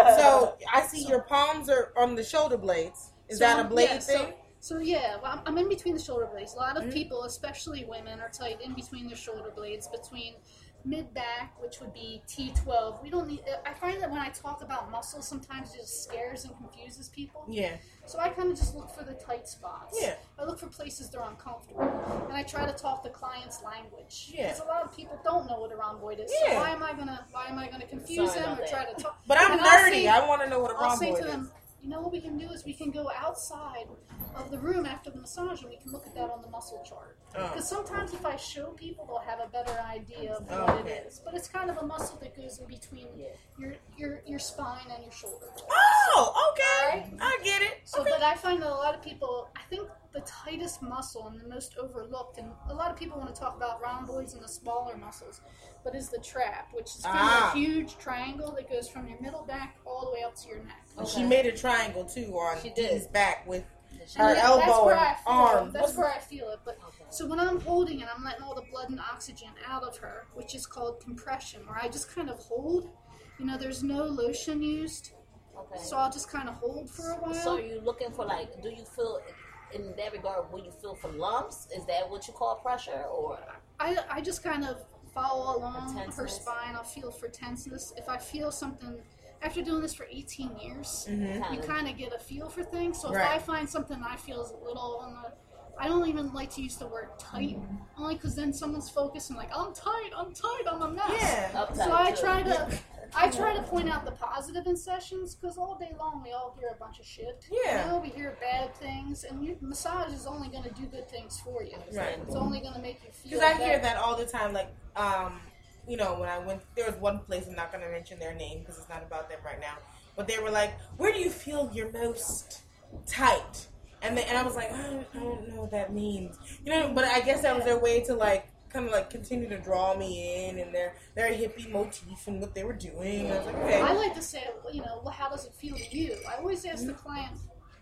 So I see your palms are on the shoulder blades. Is So, that a blade yeah, so- thing? So yeah, well, I'm, I'm in between the shoulder blades. A lot of Mhm. people, especially women, are tight in between their shoulder blades, between mid back, which would be T twelve. We don't need. I find that when I talk about muscles, sometimes it just scares and confuses people. Yeah. So I kind of just look for the tight spots. Yeah. I look for places they're uncomfortable, and I try to talk the client's language. Yeah. Because a lot of people don't know what a rhomboid is. Yeah. So why am I gonna why am I gonna confuse Sorry them about or that. try to talk? But I'm And I'll nerdy. say- I want to know what a I'll say rhomboid to is. them, you know what we can do is we can go outside of the room after the massage and we can look at that on the muscle chart. Oh. Because sometimes if I show people, they'll have a better idea of Oh, what okay. it is. But it's kind of a muscle that goes in between Yeah. your, your your spine and your shoulder. Oh, okay. Alright. I get it. So, Okay. but I find that a lot of people, I think the tightest muscle and the most overlooked, and a lot of people want to talk about rhomboids and the smaller muscles, but is the trap, which is kind Ah. of a huge triangle that goes from your middle back all the way up to your neck. And She Okay. made a triangle too on She did. Dee's back with She her did. elbow That's where and I feel arm. It. That's where I feel it. But Okay. so when I'm holding it, I'm letting all the blood and oxygen out of her, which is called compression, where I just kind of hold. You know, there's no lotion used, Okay. so I'll just kind of hold for a while. So are you looking for, like, do you feel, in that regard, will you feel for lumps? Is that what you call pressure, or? I, I just kind of follow along her Tenseness. spine. I'll feel for tenseness. If I feel something, after doing this for eighteen years, Mhm. you kind of get a feel for things. So if Right. I find something I feel is a little on the, I don't even like to use the word tight, only because then someone's focused and like, I'm tight, I'm tight, I'm a mess. Yeah. Uptight, So I too. try to, I try to point out the positive in sessions, because all day long we all hear a bunch of shit. Yeah. You know, we hear bad things, and you, massage is only going to do good things for you. Right. It's only going to make you feel Because I better. hear that all the time. Like, um, you know, when I went, there was one place, I'm not going to mention their name because it's not about them right now. But they were like, where do you feel your most tight? And they, and I was like, I don't, I don't know what that means. You know, but I guess that was their way to, like, kind of, like, continue to draw me in and their, their hippie motif and what they were doing. And I was like, okay. I like to say, you know, well, how does it feel to you? I always ask the client,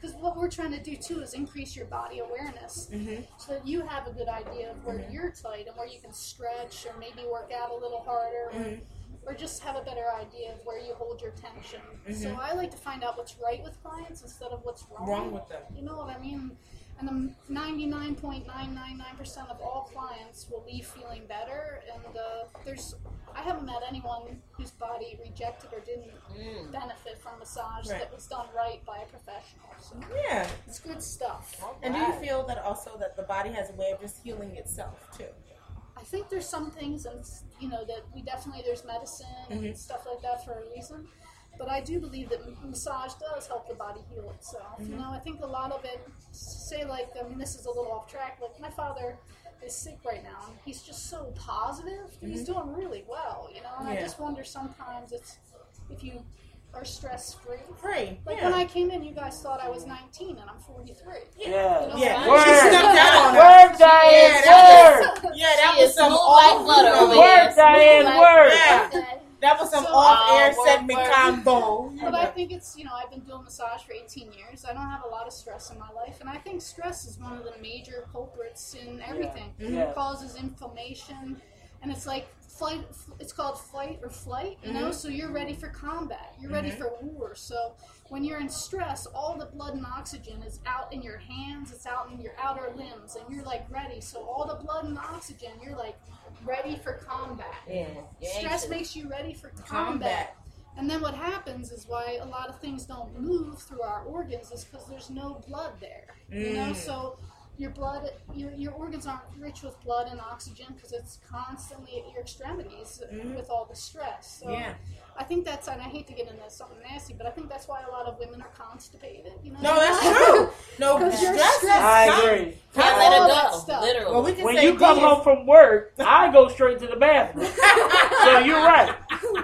because what we're trying to do too is increase your body awareness, Mm-hmm. so that you have a good idea of where you're tight and where you can stretch or maybe work out a little harder, Mm-hmm. or, or just have a better idea of where you hold your tension. Mm-hmm. So I like to find out what's right with clients instead of what's wrong, Wrong with them. You know what I mean? And the ninety-nine point nine nine nine percent of all clients will leave feeling better. And uh, there's, I haven't met anyone whose body rejected or didn't Mm. benefit from massage Right. that was done right by a professional. So Yeah. it's good stuff. And do you feel that also that the body has a way of just healing itself too? I think there's some things, and you know, that we definitely, there's medicine Mhm. and stuff like that for a reason. But I do believe that massage does help the body heal itself. You know, I think a lot of it, say like, I mean, this is a little off track, but my father is sick right now, and he's just so positive. He's doing really well, you know, and I Yeah. just wonder sometimes it's, if you are stress-free. Free. Like yeah. when I came in, you guys thought I was nineteen, and I'm forty-three. Yeah. You know, Yeah. and Word. She snuck that on her. Word, Diane, Yeah, that word. Yeah, that She was is some smooth off. like butter you know, over Word, here. Smooth Diane, like word. Yeah. Okay. That was some So- off-air Oh, word, segment word. combo. But I think it's, you know, I've been doing massage for eighteen years. I don't have a lot of stress in my life. And I think stress is one of the major culprits in everything. Yeah. It causes inflammation. And it's like flight, it's called fight or flight, you know? So you're ready for combat. You're ready for war. So when you're in stress, all the blood and oxygen is out in your hands. It's out in your outer limbs. And you're like ready. So all the blood and oxygen, you're like ready for combat. Yeah. You're Stress anxious. makes you ready for combat. Combat. And then what happens is why a lot of things don't move through our organs is because there's no blood there. You know, Mm. so your blood, your, your organs aren't rich with blood and oxygen because it's constantly at your extremities Mhm. with all the stress. So Yeah. I think that's, and I hate to get into something nasty, but I think that's why a lot of women are constipated. You know, No, that's true. No, 'Cause you're stress. stressed. I is- agree. Can't let all it that go. stuff. Literally. Well, we can When say you come this. home from work, I go straight to the bathroom. So you're right.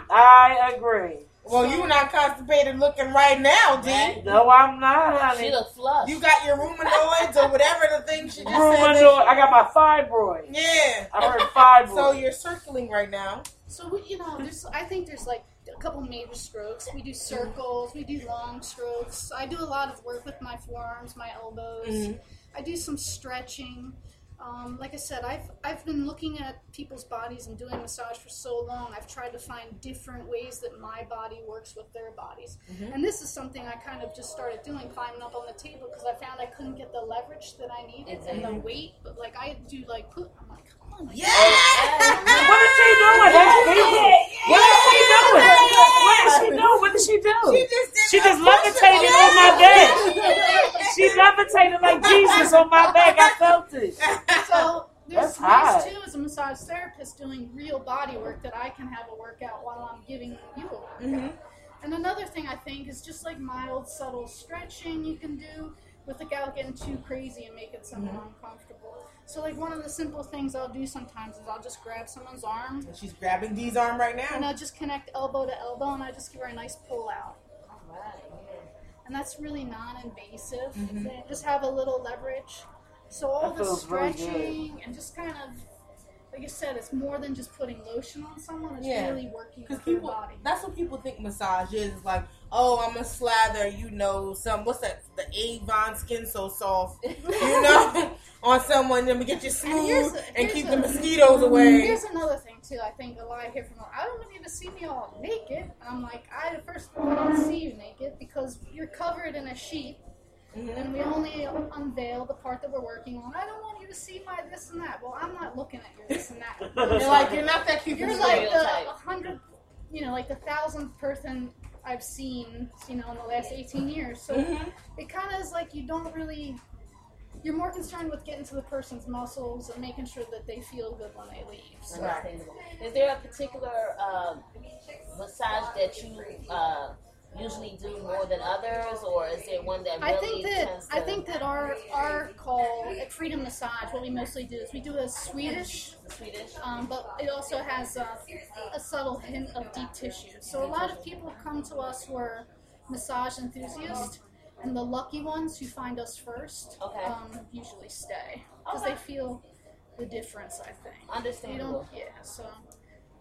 I agree. Well, you not constipated looking right now, D. Right. No, I'm not, She honey. look flush. You got your rheumatoids or whatever the thing she just Room said. under, that I got my fibroid. she- Yeah. I heard fibroid. So you're circling right now. So we- you know, there's. I think there's like a couple major strokes. We do circles. We do long strokes. I do a lot of work with my forearms, my elbows. Mhm. I do some stretching. Um, like I said, I've I've been looking at people's bodies and doing massage for so long. I've tried to find different ways that my body works with their bodies. And this is something I kind of just started doing, climbing up on the table, because I found I couldn't get the leverage that I needed and the weight. But like I do, like put. I'm like, come on, like, Yeah. What is she doing? What is she doing? What is she doing? What did she do? She just did She a just push-up. levitated on my back. She levitated like Jesus on my back. I felt it. So there's That's high. ways too, as a massage therapist, doing real body work that I can have a workout while I'm giving you a workout. Mhm. And another thing I think is just like mild, subtle stretching you can do without getting too crazy and making someone uncomfortable. So like one of the simple things I'll do sometimes is I'll just grab someone's arm And she's grabbing D's arm right and now. I'll just connect elbow to elbow and I just give her a nice pull out. Right, yeah. And that's really non-invasive. Mm-hmm. They just have a little leverage. So all That the feels really stretching and just kind of, like I said, it's more than just putting lotion on someone. It's Yeah. really working Because with their people, body. that's what people think massage is. It's like, oh, I'm a slather, you know, some, what's that, the Avon Skin So Soft, you know, on someone, then we get you And here's smooth a- and here's keep a- the mosquitoes away. Here's another thing too. I think a lot I hear from, I don't need to see me all naked. And I'm like, I first of all don't see you naked because you're covered in a sheet. Mhm. And we only unveil the part that we're working on. I don't want you to see my this and that. Well, I'm not looking at your this and that. You're like, you're not that cute. You're for like the Stereotype. hundred, you know, like the thousandth person I've seen, you know, in the last eighteen years. So Mhm. it kind of is like you don't really, you're more concerned with getting to the person's muscles and making sure that they feel good when they leave. So Understandable. Is there a particular uh, massage that you uh, usually do more than others, or is there one that really I think that tends to? I think that our our call at Freedom Massage, what we mostly do is we do a Swedish. the Swedish. Um, but it also has a, a subtle hint of deep tissue. So a lot of people come to us who are massage enthusiasts, and the lucky ones who find us first Okay. um, usually stay because Okay. they feel the difference. I think. They Understandable. don't. Yeah. So I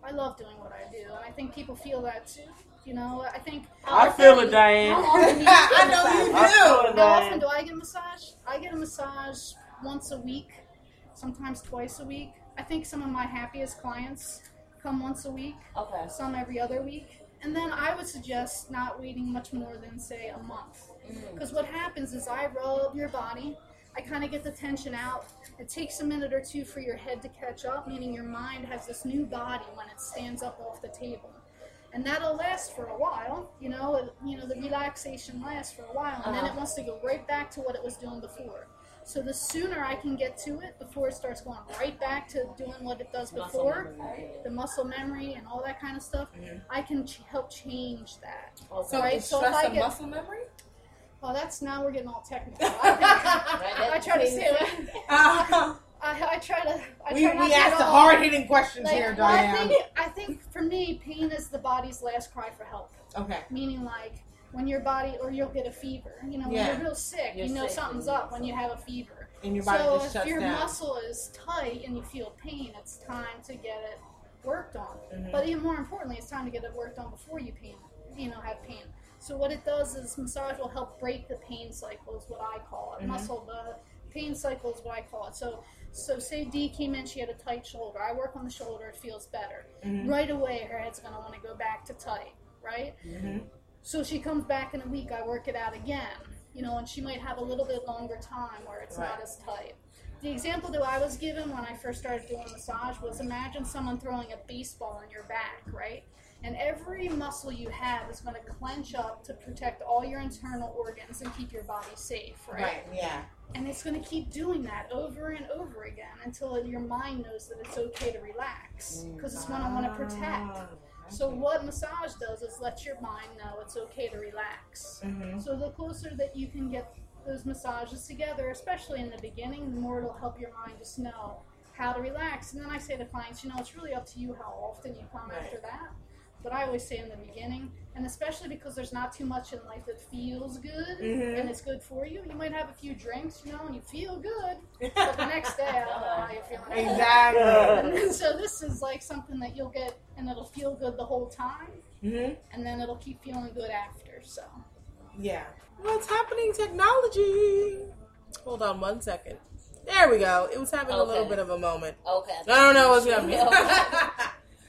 I love doing what I do, and I think people feel that too. You know, I think I feel it, Diane. How often do you I get know you massage? I feel do. it, How often Diane. do I get a massage? I get a massage once a week, sometimes twice a week. I think some of my happiest clients come once a week, Okay. some every other week. And then I would suggest not waiting much more than, say, a month. Because what happens is I rub your body, I kind of get the tension out. It takes a minute or two for your head to catch up, meaning your mind has this new body when it stands up off the table. And that'll last for a while, you know, it, you know, the relaxation lasts for a while, and then it wants to go right back to what it was doing before. So the sooner I can get to it before it starts going right back to doing what it does Muscle before, memory. the muscle memory and all that kind of stuff, I can ch- help change that. So Right, is so if stress I a get- muscle memory? Well, that's now we're getting all technical. I, think, I try to stay away. Uh, I, I try to. I we try not we to asked get the all- hard hitting questions Like, here, well, I Diane. think I think for me, pain is the body's last cry for help. Okay. Meaning, like when your body, or you'll get a fever. You know, when Yeah. you're real sick, You're you know sick something's and- up when you have a fever. And your body so just if shuts your down. muscle is tight and you feel pain, it's time to get it worked on. Mhm. But even more importantly, it's time to get it worked on before you pain, you know, have pain. So what it does is massage will help break the pain cycle, is what I call it. Mhm. Muscle, the pain cycle is what I call it. So, so say Dee came in, she had a tight shoulder. I work on the shoulder, it feels better. Mhm. Right away, her head's going to want to go back to tight, right? Mhm. So she comes back in a week, I work it out again, you know, and she might have a little bit longer time where it's not Right. as tight. The example that I was given when I first started doing massage was, imagine someone throwing a baseball in your back, right? And every muscle you have is going to clench up to protect all your internal organs and keep your body safe, right? Right. Yeah. And it's going to keep doing that over and over again until your mind knows that it's okay to relax, because it's going to want to protect. Ah, So what massage does is let your mind know it's okay to relax. Mhm. So the closer that you can get those massages together, especially in the beginning, the more it'll help your mind just know how to relax. And then I say to clients, you know, it's really up to you how often you come Right. after that. But I always say in the beginning, and especially because there's not too much in life that feels good Mhm. and it's good for you. You might have a few drinks, you know, and you feel good, but the next day, I don't know how you're feeling. Exactly. And so this is like something that you'll get, and it'll feel good the whole time, Mhm. and then it'll keep feeling good after. So Yeah. What's happening? Technology. Hold on one second. There we go. It was having a little Okay. bit of a moment. Okay. I don't know what's happening. Okay.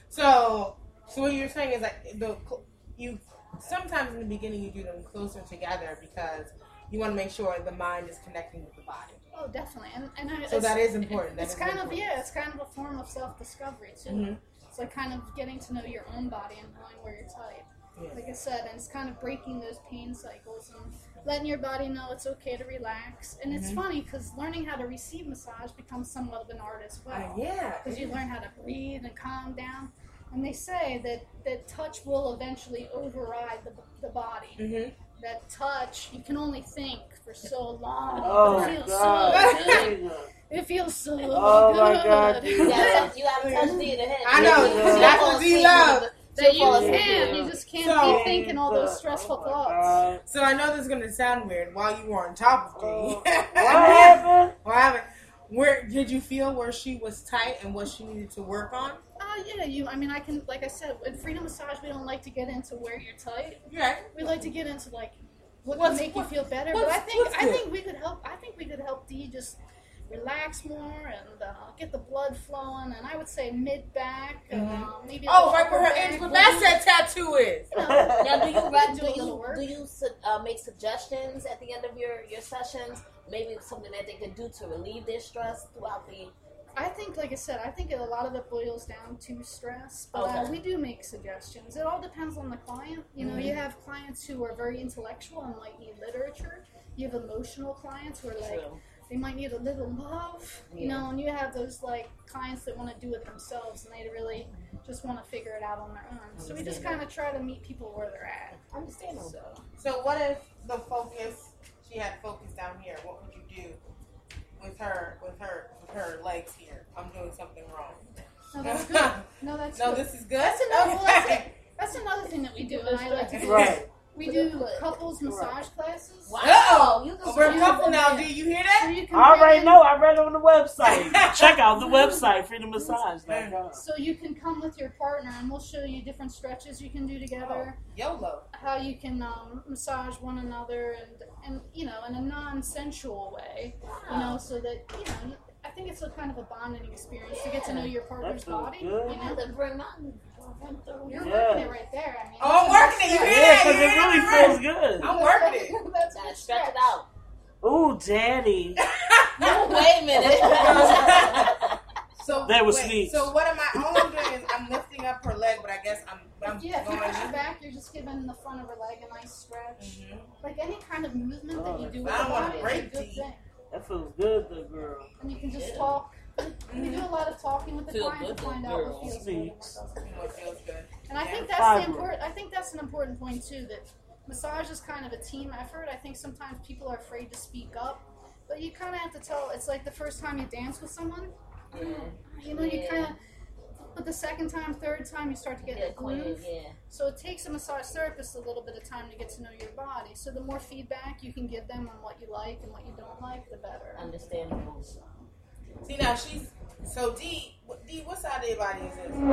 so, so what you're saying is like the you sometimes in the beginning you do them closer together because you want to make sure the mind is connecting with the body. oh, definitely, and and I, So it's, that is important. That it's is kind of important. yeah, it's kind of a form of self-discovery too. Mhm. It's like kind of getting to know your own body and knowing where you're tight. Yeah. Like I said, and it's kind of breaking those pain cycles and letting your body know it's okay to relax. And it's Mhm. funny because learning how to receive massage becomes somewhat of an art as well. Uh, yeah. Because you learn how to breathe and calm down. And they say that, that touch will eventually override the, the body. Mhm. That touch, you can only think for so long. Oh, it my feels God. so good. Jesus. It feels so Oh, good. my God. You gotta, you gotta touch D in the head. I know. She'll That's fall what D asleep loves. with- That she'll you fall asleep can't. with You it. just can't So- keep thinking all those stressful Oh, my thoughts. God. So I know this is gonna sound weird. While you were on top of Oh, me, what happened? what happened? Where did you feel where she was tight and what she needed to work on? Uh, yeah, you. I mean, I can. Like I said, in Freedom Massage, we don't like to get into where you're tight. Yeah. We like to get into like what What's- can make what- you feel better. what's- But I think what's I good? think we could help. I think we could help Dee just relax more and uh, get the blood flowing. And I would say mid back, uh, maybe. a Oh, little right where her upper Angela back. Bassett tattoo is. You know, Now, do you we rec- can do do a little you work. do you su- uh, make suggestions at the end of your your sessions? Maybe something that they could do to relieve their stress throughout the. I think, like I said, I think a lot of it boils down to stress, but uh, Okay. we do make suggestions. It all depends on the client. You know, you have clients who are very intellectual and might need literature. You have emotional clients who are like, True. they might need a little love, you Yeah. know, and you have those like clients that want to do it themselves and they really just want to figure it out on their own. So we just kind of try to meet people where they're at. Understandable. So, So what if the focus she had focus down here? What would you do with her with her with her legs here? I'm doing something wrong. no, that's good. No, that's No, good. this is good. That's another, well, that's, Okay. that's another thing that we do, and I like to do. Right. We do couples massage classes. Wow. Uh-oh. You can Oh, we're a see- couple now. Do you hear So that? you can I already bring- know. I read on the website. Check out the website, freedom massage dot com. So you can come with your partner, and we'll show you different stretches you can do together. YOLO. How you can um, massage one another, and and you know, in a non-sensual way. You know, so that you know. You, I think it's a kind of a bonding experience to get to know your partner's That feels body. good. You You have know, to bring my girlfriend through. you're Yeah. working it right there. I mean, Oh, I'm that's working it. You a hear Yeah, that? because You it hear really that? feels good. I'm working it. That's a Gotta good stretch it stretch. out. Ooh, daddy. Wait a minute. So That was wait, sneaks. So what am I? All I'm doing is I'm lifting up her leg, but I guess I'm I'm Yeah, if you going. push her back, you're just giving the front of her leg a nice stretch. Mhm. Like any kind of movement that you do with I the don't wanna body is a break good teeth. thing. That feels good, the girl. And you can just talk. We do a lot of talking with the Feel client good, to find good out girl. what feels good and what Speaks. doesn't. What feels good. And I Yeah. think that's Fiber. the important. I think that's an important point too. That massage is kind of a team effort. I think sometimes people are afraid to speak up, but you kind of have to tell. It's like the first time you dance with someone. You know, you Yeah. kind of. But the second time, third time, you start to get Yeah, the groove. queen, yeah. So it takes a massage therapist a little bit of time to get to know your body. So the more feedback you can give them on what you like and what you don't like, the better. Understandable. See now she's so D. what- D. What side of your body is this?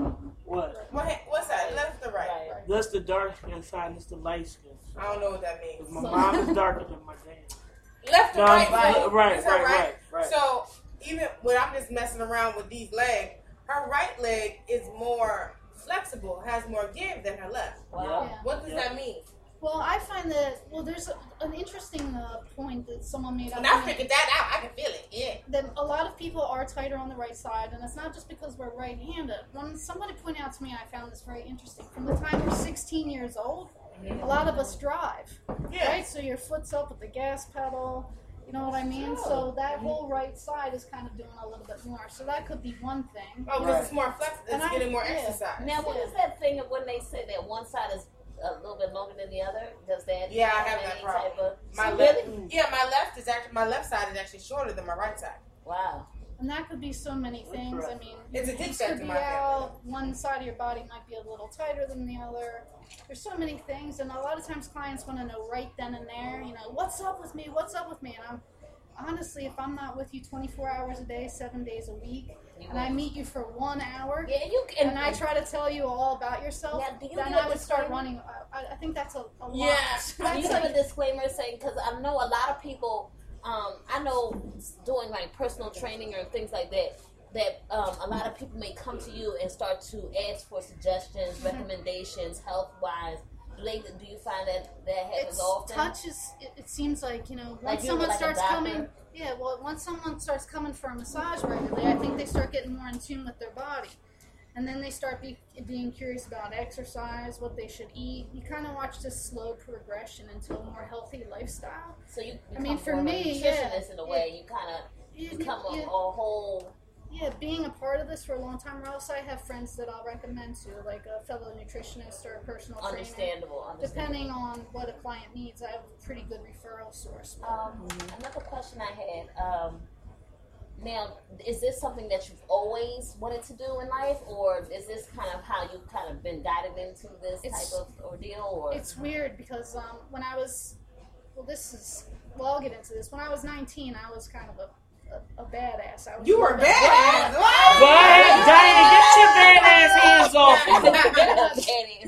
What? What, ha- what side? Left or right? Right. That's the dark skin side. It's the light skin. I don't know what that means. 'Cause my mom is darker than my dad. Left or No, right? right, so- right, is her right, right, right. So even when I'm just messing around with D's leg, her right leg is more flexible, has more give than her left. Wow. Yeah. What does Yeah. that mean? Well, I find that, well, there's a, an interesting uh, point that someone made up. When I figured that out, I can feel it. Yeah. That a lot of people are tighter on the right side, and it's not just because we're right-handed. When somebody pointed out to me, I found this very interesting. From the time we're sixteen years old, a lot of us drive, Yeah. right? So your foot's up with the gas pedal, you know what I mean? So that whole right side is kind of doing a little bit more. So that could be one thing. Oh, because it's more flexible. It's And I- getting more yeah. exercise. Now, what is that thing of when they say that one side is a little bit longer than the other? Does that Yeah, I have that any problem. type of My So left, really? yeah, my left is actually my left side is actually shorter than my right side. Wow. And that could be so many things. I mean, It's a your hips defect could in be my family. out. One side of your body might be a little tighter than the other. There's so many things, and a lot of times clients want to know right then and there. You know, what's up with me? What's up with me? And I'm honestly, if I'm not with you twenty-four hours a day, seven days a week, and I meet you for one hour, Yeah, you can. and I try to tell you all about yourself, Yeah, do you then give a I would start disclaimer? running. I, I think that's a, a lot. Yes. Do That's you like- have a disclaimer saying, because I know a lot of people, um, I know doing like personal training or things like that, that um, a lot of people may come to you and start to ask for suggestions, Mm-hmm. recommendations, health wise. Do, they, do you find that that happens It's often? touch is. It, it seems like you know once Like you someone like a starts doctor? coming. Yeah, well, once someone starts coming for a massage regularly, I think they start getting more in tune with their body, and then they start be, being curious about exercise, what they should eat. You kind of watch this slow progression into a more healthy lifestyle. So you become I mean, for more me, of a yeah, nutritionist in a way. You kind of You- become a, you- a whole. Yeah, being a part of this for a long time, or else I have friends that I'll recommend to, like a fellow nutritionist or a personal trainer. Understandable, understandable. Depending on what a client needs, I have a pretty good referral source. Um, another question I had. Um, now, is this something that you've always wanted to do in life, or is this kind of how you've kind of been guided into this It's- type of ordeal? Or It's weird because um, when I was, well, this is, well, I'll get into this. When I was nineteen, I was kind of a, a, a badass. I was You were badass. What? Diana, get your badass hands off.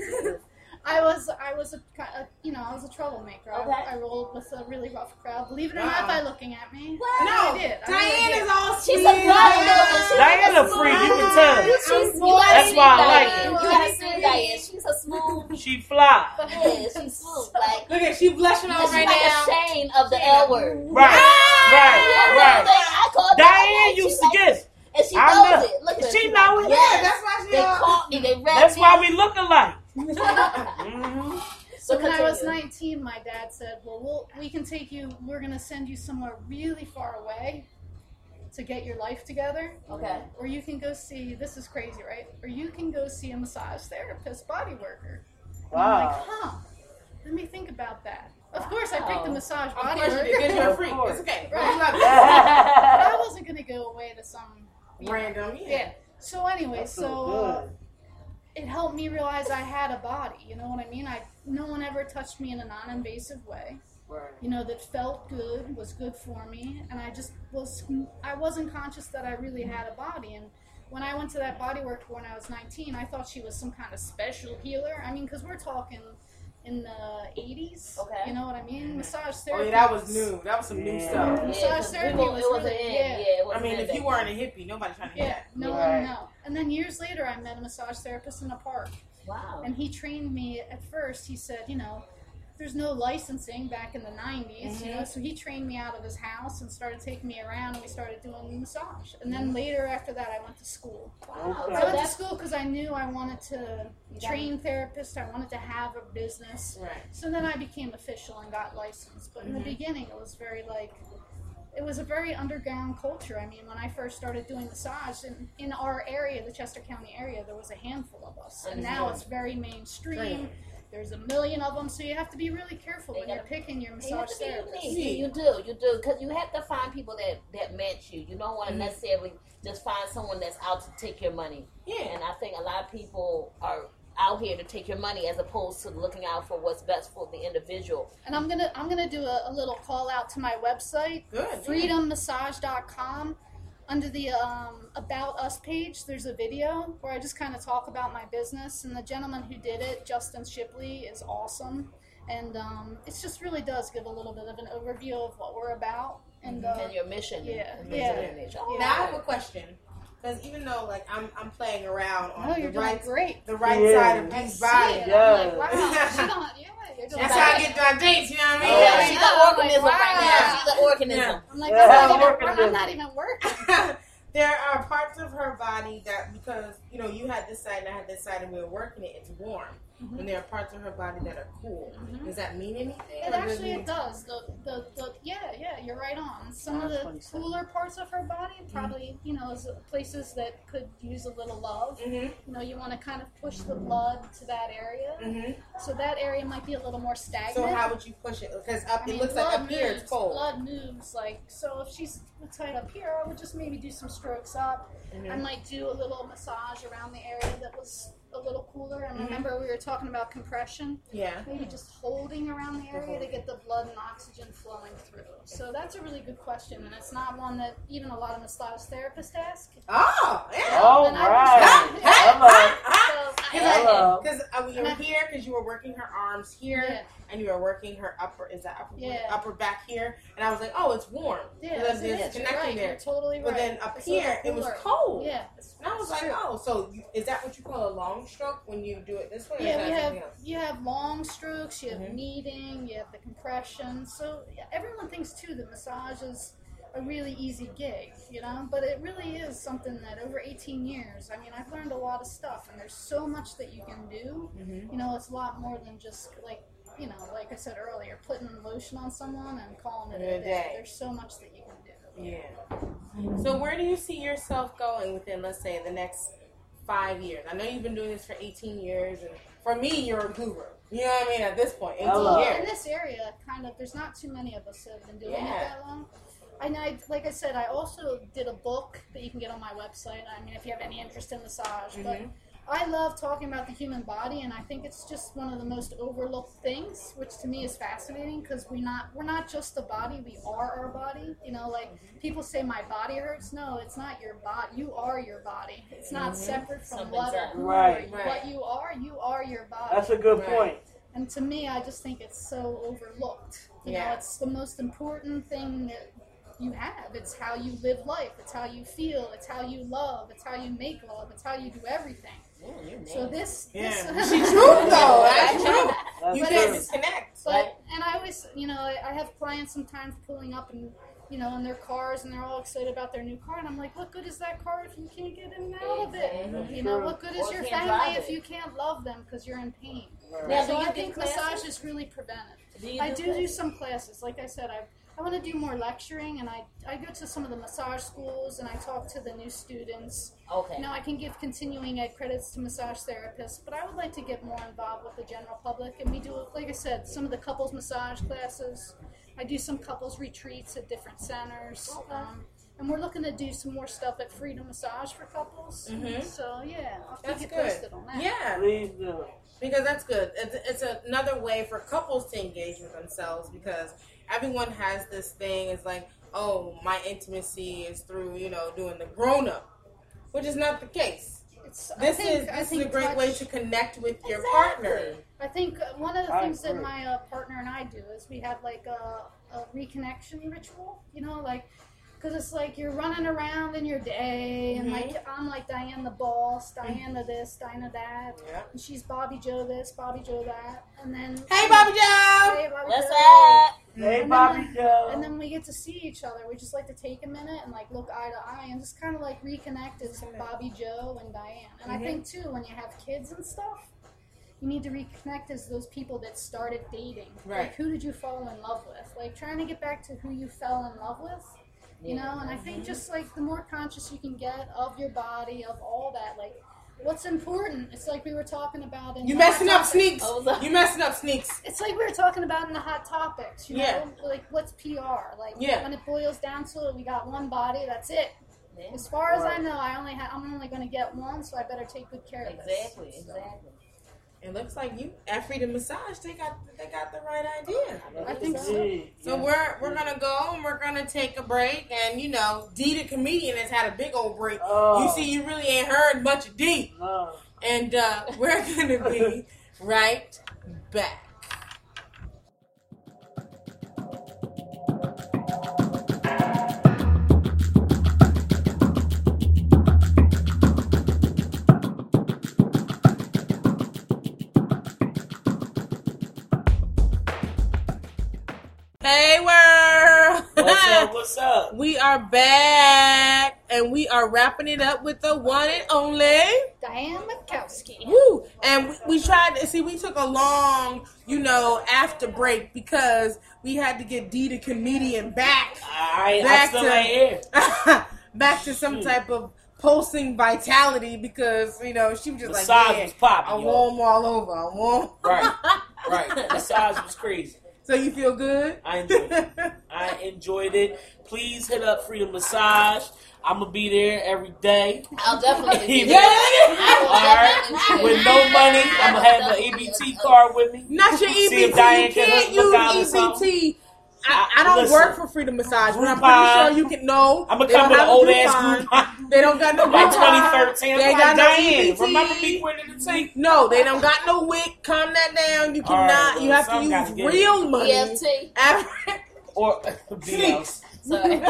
I was, I was a, ki- a, you know, I was a troublemaker. Okay. I, I rolled with a really rough crowd. Believe it or not, Wow. by looking at me. No, I did. I really Diane did. is all She's sweet. a brother. She's Diana a free, you smooth- can tell. She's, you I'm gotta That's see why I like Diane. her. You gotta see Diane. She's a smooth. She fly. Yeah, she's smooth. Like Look at she blushing on she's right like now. ashamed of the L word. Right, right, right. I called Diane She's used to like- get it. And she I knows know. it. Look at her. She She's know like, it. Yeah, Yes. that's why she. They all- caught me. They read That's me. why we look alike. Mm-hmm. So So when I was continue. nineteen, my dad said, "Well, we'll we can take you. We're going to send you somewhere really far away to get your life together, Okay. or you can go see. This is crazy, right? Or you can go see a massage therapist, body worker." And I'm like, Wow. huh? Let me think about that. Of course, I picked the Wow. massage Of body course you worker. did, because you're a Of freak. course. It's okay. Right. We love it. But I wasn't going to go away to some you know, Random, yeah. Yeah. So anyway, That's so so uh, good. it helped me realize I had a body. You know what I mean? I no one ever touched me in a non-invasive way. Right. You know, that felt good, was good for me, and I just was. I wasn't conscious that I really had a body. And when I went to that bodywork when I was nineteen, I thought she was some kind of special healer. I mean, because we're talking in the eighties. Okay. You know what I mean? Massage Oh therapy. yeah, that was new. That was some new Yeah. stuff. Yeah, Massage 'cause therapy we won't- was it wasn't really- in. yeah. Yeah, it I wasn't mean, in if back you weren't a hippie, nobody trying to hear Yeah, that. no Right. one know. And then years later, I met a massage therapist in a park. Wow. And he trained me at first. He said, you know, there's no licensing back in the nineties, you know, so he trained me out of his house and started taking me around, and we started doing massage. And then later after that, I went to school. Wow. Okay. I So went to that's school because I knew I wanted to train therapists. I wanted to have a business. Right. So then I became official and got licensed. But in the Mhm. beginning, it was very like, it was a very underground culture. I mean, when I first started doing massage in, in our area, the Chester County area, there was a handful of us. And now Understood. it's very mainstream. Right. There's a million of them, so you have to be really careful They when you're gotta- picking your You have massage to be therapist. unique. You, you do, you do, because you have to find people that that match you. You don't want to Mhm. necessarily just find someone that's out to take your money. Yeah. And I think a lot of people are out here to take your money as opposed to looking out for what's best for the individual. And I'm gonna I'm gonna do a, a little call out to my website, Good. yeah. freedom massage dot com. Under the um, About Us page, there's a video where I just kind of talk about my business. And the gentleman who did it, Justin Shipley, is awesome. And um, it just really does give a little bit of an overview of what we're about. And, uh, And your mission. yeah, and yeah, your image. Oh, yeah. Now I have a question, because even though like I'm I'm playing around on oh, the you're doing right great. the right Yeah. side of I Dee's see body. it. Yeah. I'm like, wow, she don't, yeah, you're doing That's great. how I get my dates. You know what I mean? Oh, Yeah, yeah, she's I know, an I'm organism like, right wow. now. She's an organism. I'm like, Yeah, I'm, not I'm even, working I'm this. not even working. There are parts of her body that, because you know you had this side and I had this side and we were working it, it's warm. Mhm. And there are parts of her body that are cool. Mhm. Does that mean anything? It or does actually mean- it does. The, the the yeah yeah you're right on. Some of the twenty-seven. cooler parts of her body probably you know is places that could use a little love. Mhm. You know you want to kind of push the blood to that area, Mhm. so that area might be a little more stagnant. So how would you push it? Because up I it mean, looks like blood up here moves, it's cold. Blood moves like so. If she's tight up here, I would just maybe do some strokes up. Mhm. I might do a little massage around the area that was a little cooler. And Mhm. remember we were talking about compression. Yeah. Maybe just holding around the area to get the blood and oxygen flowing through. So that's a really good question, and it's not one that even a lot of massage therapists ask. Oh, yeah. All And I right. was- Hello. So I- Hello. Because uh, you were here because you were working her arms here, Yeah. and you were working her upper, is that upper, Yeah. upper back here? And I was like, oh, it's warm. Yeah, Because yes, it there's is. You're connecting right. there. You're totally right. But then up It's a little here, it was cooler. cold. Yeah. it's- And I was it's like, true. oh, so you, is that what you call a long stroke when you do it this way? or is Yeah, that we have something else? you have long strokes, you have Mhm. kneading, you have the compression. So yeah, everyone thinks too that massage is a really easy gig, you know, but it really is something that over eighteen years, I mean, I've learned a lot of stuff, and there's so much that you can do. Mhm. You know, it's a lot more than just like, you know, like I said earlier, putting lotion on someone and calling it In a a day. day. There's so much that you can do. Yeah. So where do you see yourself going within, let's say, the next five years? I know you've been doing this for eighteen years, and for me, you're a guru. You know what I mean? At this point, eighteen Hello. In years. this area, kind of, there's not too many of us that have been doing Yeah. it that long. And I, like I said, I also did a book that you can get on my website. I mean, if you have any interest in massage, but Mhm. I love talking about the human body, and I think it's just one of the most overlooked things, which to me is fascinating because we not we're not just the body; we are our body. You know, like people say, "My body hurts." No, it's not your body. You are your body. It's not Mhm. separate from Something's what or up. who Right. or Right. what you are. You are your body. That's a good Right. point. And to me, I just think it's so overlooked. You Yeah. know, it's the most important thing that you have. It's how you live life. It's how you feel. It's how you love. It's how you make love. It's how you do everything. Ooh, you So nailed it. this, Yeah, this she's true though. That's true. That's You But can't true. disconnect. But and I always, you know, I, I have clients sometimes pulling up and you know in their cars and they're all excited about their new car, and I'm like, what good is that car if you can't get in and out of it? Exactly. You know, True. what good is Or your can't family drive if it. you can't love them because you're in pain? Now, So do you I do think classes? massage is really preventive. Do you I do do do classes? some classes. Like I said, I I want to do more lecturing, and I, I go to some of the massage schools, and I talk to the new students. Okay. Now, I can give continuing ed credits to massage therapists, but I would like to get more involved with the general public. And we do, like I said, some of the couples massage classes. I do some couples retreats at different centers. Okay. Um, And we're looking to do some more stuff at Freedom Massage for couples. Mhm. So yeah, I'll keep That's you good. posted on that. Yeah, Please do. because that's good. It's, it's another way for couples to engage with themselves because everyone has this thing. It's like, oh, my intimacy is through, you know, doing the grown up, which is not the case. It's, I This think- is I this is think a great touch- way to connect with your Exactly. partner. I think uh, one of the I things that agree. my uh, partner and I do is we have like a, a reconnection ritual, you know, like, because it's like you're running around in your day, and Mhm. like I'm like Diane the boss, Diana this, Diana that, Yeah. and she's Bobby Joe this, Bobby Joe that, and then Hey, Bobby Joe. Hey, Bobby What's Joe. up? Hey, And Bobby then, Joe. And then we get to see each other. We just like to take a minute and like look eye to eye and just kind of like reconnect as Bobby Joe and Diane. And Mhm. I think too, when you have kids and stuff, you need to reconnect as those people that started dating. Right. Like, who did you fall in love with? Like, trying to get back to who you fell in love with. You know, and I think just like the more conscious you can get of your body, of all that, like what's important. It's like we were talking about in You the messing Hot up Topics. sneaks. Oh, was- You messing up sneaks. It's like we were talking about in the hot topics, you know, Yeah. like what's P R? Like Yeah. when it boils down to it, we got one body. That's it. Yeah. As far as I Right. know, I only ha- I'm only going to get one, so I better take good care of this. Exactly, exactly. It looks like you at Freedom Massage. They got they got the right idea. I think so. Indeed. So Yes. we're we're gonna go and we're gonna take a break. And you know, D the comedian has had a big old break. Oh. You see, you really ain't heard much of D. No. And uh, we're gonna be right back. Hey, world! What's up? What's up? We are back, and we are wrapping it up with the one and only. Diane Mikowski. Woo! And we, we tried to see. We took a long, you know, after break because we had to get D the comedian back, I, I Back still to- ain't here. back to some type of pulsing vitality because you know she was just Massage like, yeah, was popping, I'm yo. warm all over. I'm warm. Right, right. Massage was crazy. So you feel good? I enjoyed it. I enjoyed it. Please hit up Freedom Massage. I'm gonna be there every day. I'll definitely be Yeah. there. I will All right. definitely be With there. no money, I'm gonna have an E B T card with me. Not your E B T. See if Diane You can can't hook- look out or use E B T. I, I I- don't listen. work for Freedom Massage, but I'm pretty Groupon. sure you can know. I'm gonna they come don't with an have a old ass Groupon. Groupon. They don't got no Like Groupon. twenty thirteen. They I'm ain't like, got no Diane, E B T. remember me with it to take? No, they don't got no wick. Calm that down. You All right, cannot. well, you have to some gotta use get it. real money. E F T. After- Or B Ls. Sorry.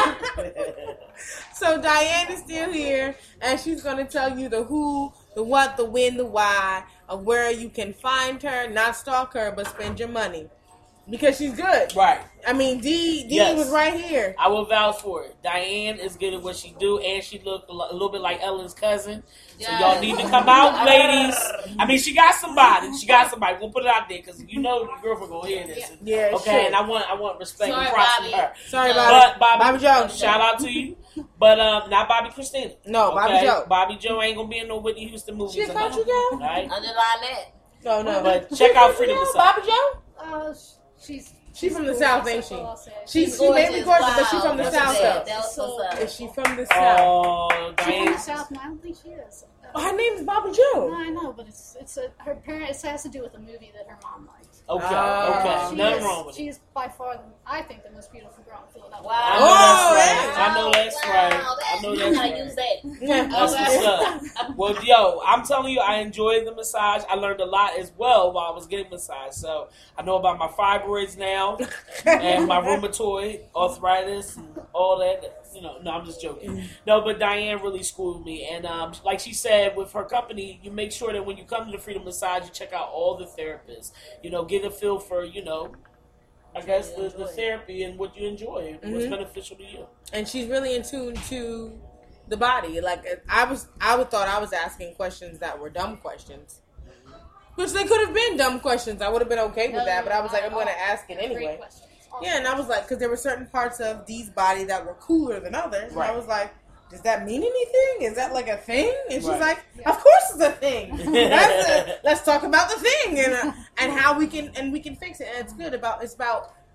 So Diane is still here, and she's going to tell you the who, the what, the when, the why of where you can find her, not stalk her, but spend your money. Because she's good. Right. I mean, D, D Yes. was right here. I will vouch for it. Diane is good at what she do, and she look a lo- a little bit like Ellen's cousin. So Yes. y'all need to come out, ladies. I mean, she got somebody. She got somebody. We'll put it out there because you know your girlfriend gonna hear this. Yeah, Okay, sure. and I want I want respect Sorry, and props Bobby. from her. Sorry, No. Bobby. But Bobby, Bobby Joe. shout out to you. But um, not Bobby Christina. No, Bobby Okay? Joe. Bobby Joe ain't gonna be in no Whitney Houston movies. She a or country nothing. girl? Right? Underline that. No, no. But check out Freedom Yeah, Massage. Bobby Joe? Uh, sh- she's She's from the gorgeous, South, ain't that's she? all I'll say. She's she may be gorgeous, but she's Wow, from the that's South, bad. though. That was what's up. Is she from the South? Oh, She's from Diane. the South, and I don't think she is. Uh, Her name is Bobby no, Joe. I know, but it's it's a her parent. It has to do with a movie that her mom liked. Okay, Ah. okay. She Nothing is, wrong with she it. is by far, the, I think, the most beautiful girl in Philadelphia. I Wow. know that's Oh, right. I know that's right. Wow, I know you that's gotta right. use that. Yeah. That's what's up. Well, yo, I'm telling you, I enjoyed the massage. I learned a lot as well while I was getting massaged. So I know about my fibroids now and my rheumatoid arthritis and all that. You know, no, I'm just joking. No, but Diane really schooled me. And um, like she said, with her company, you make sure that when you come to the Freedom Massage, you check out all the therapists. You know, get a feel for, you know, I guess the, the therapy and what you enjoy and what's Mhm. beneficial to you. And she's really in tune to the body. Like I was, I would thought I was asking questions that were dumb questions, which they could have been dumb questions. I would have been okay with that, but I was like, I'm going to ask it Great anyway. questions. Yeah, and I was like, because there were certain parts of Dee's body that were cooler than others. And I Right. was like, does that mean anything? Is that like a thing? And she's Right. like, of course it's a thing. That's a, let's talk about the thing and uh, and how we can and we can fix it. And it's good about it's about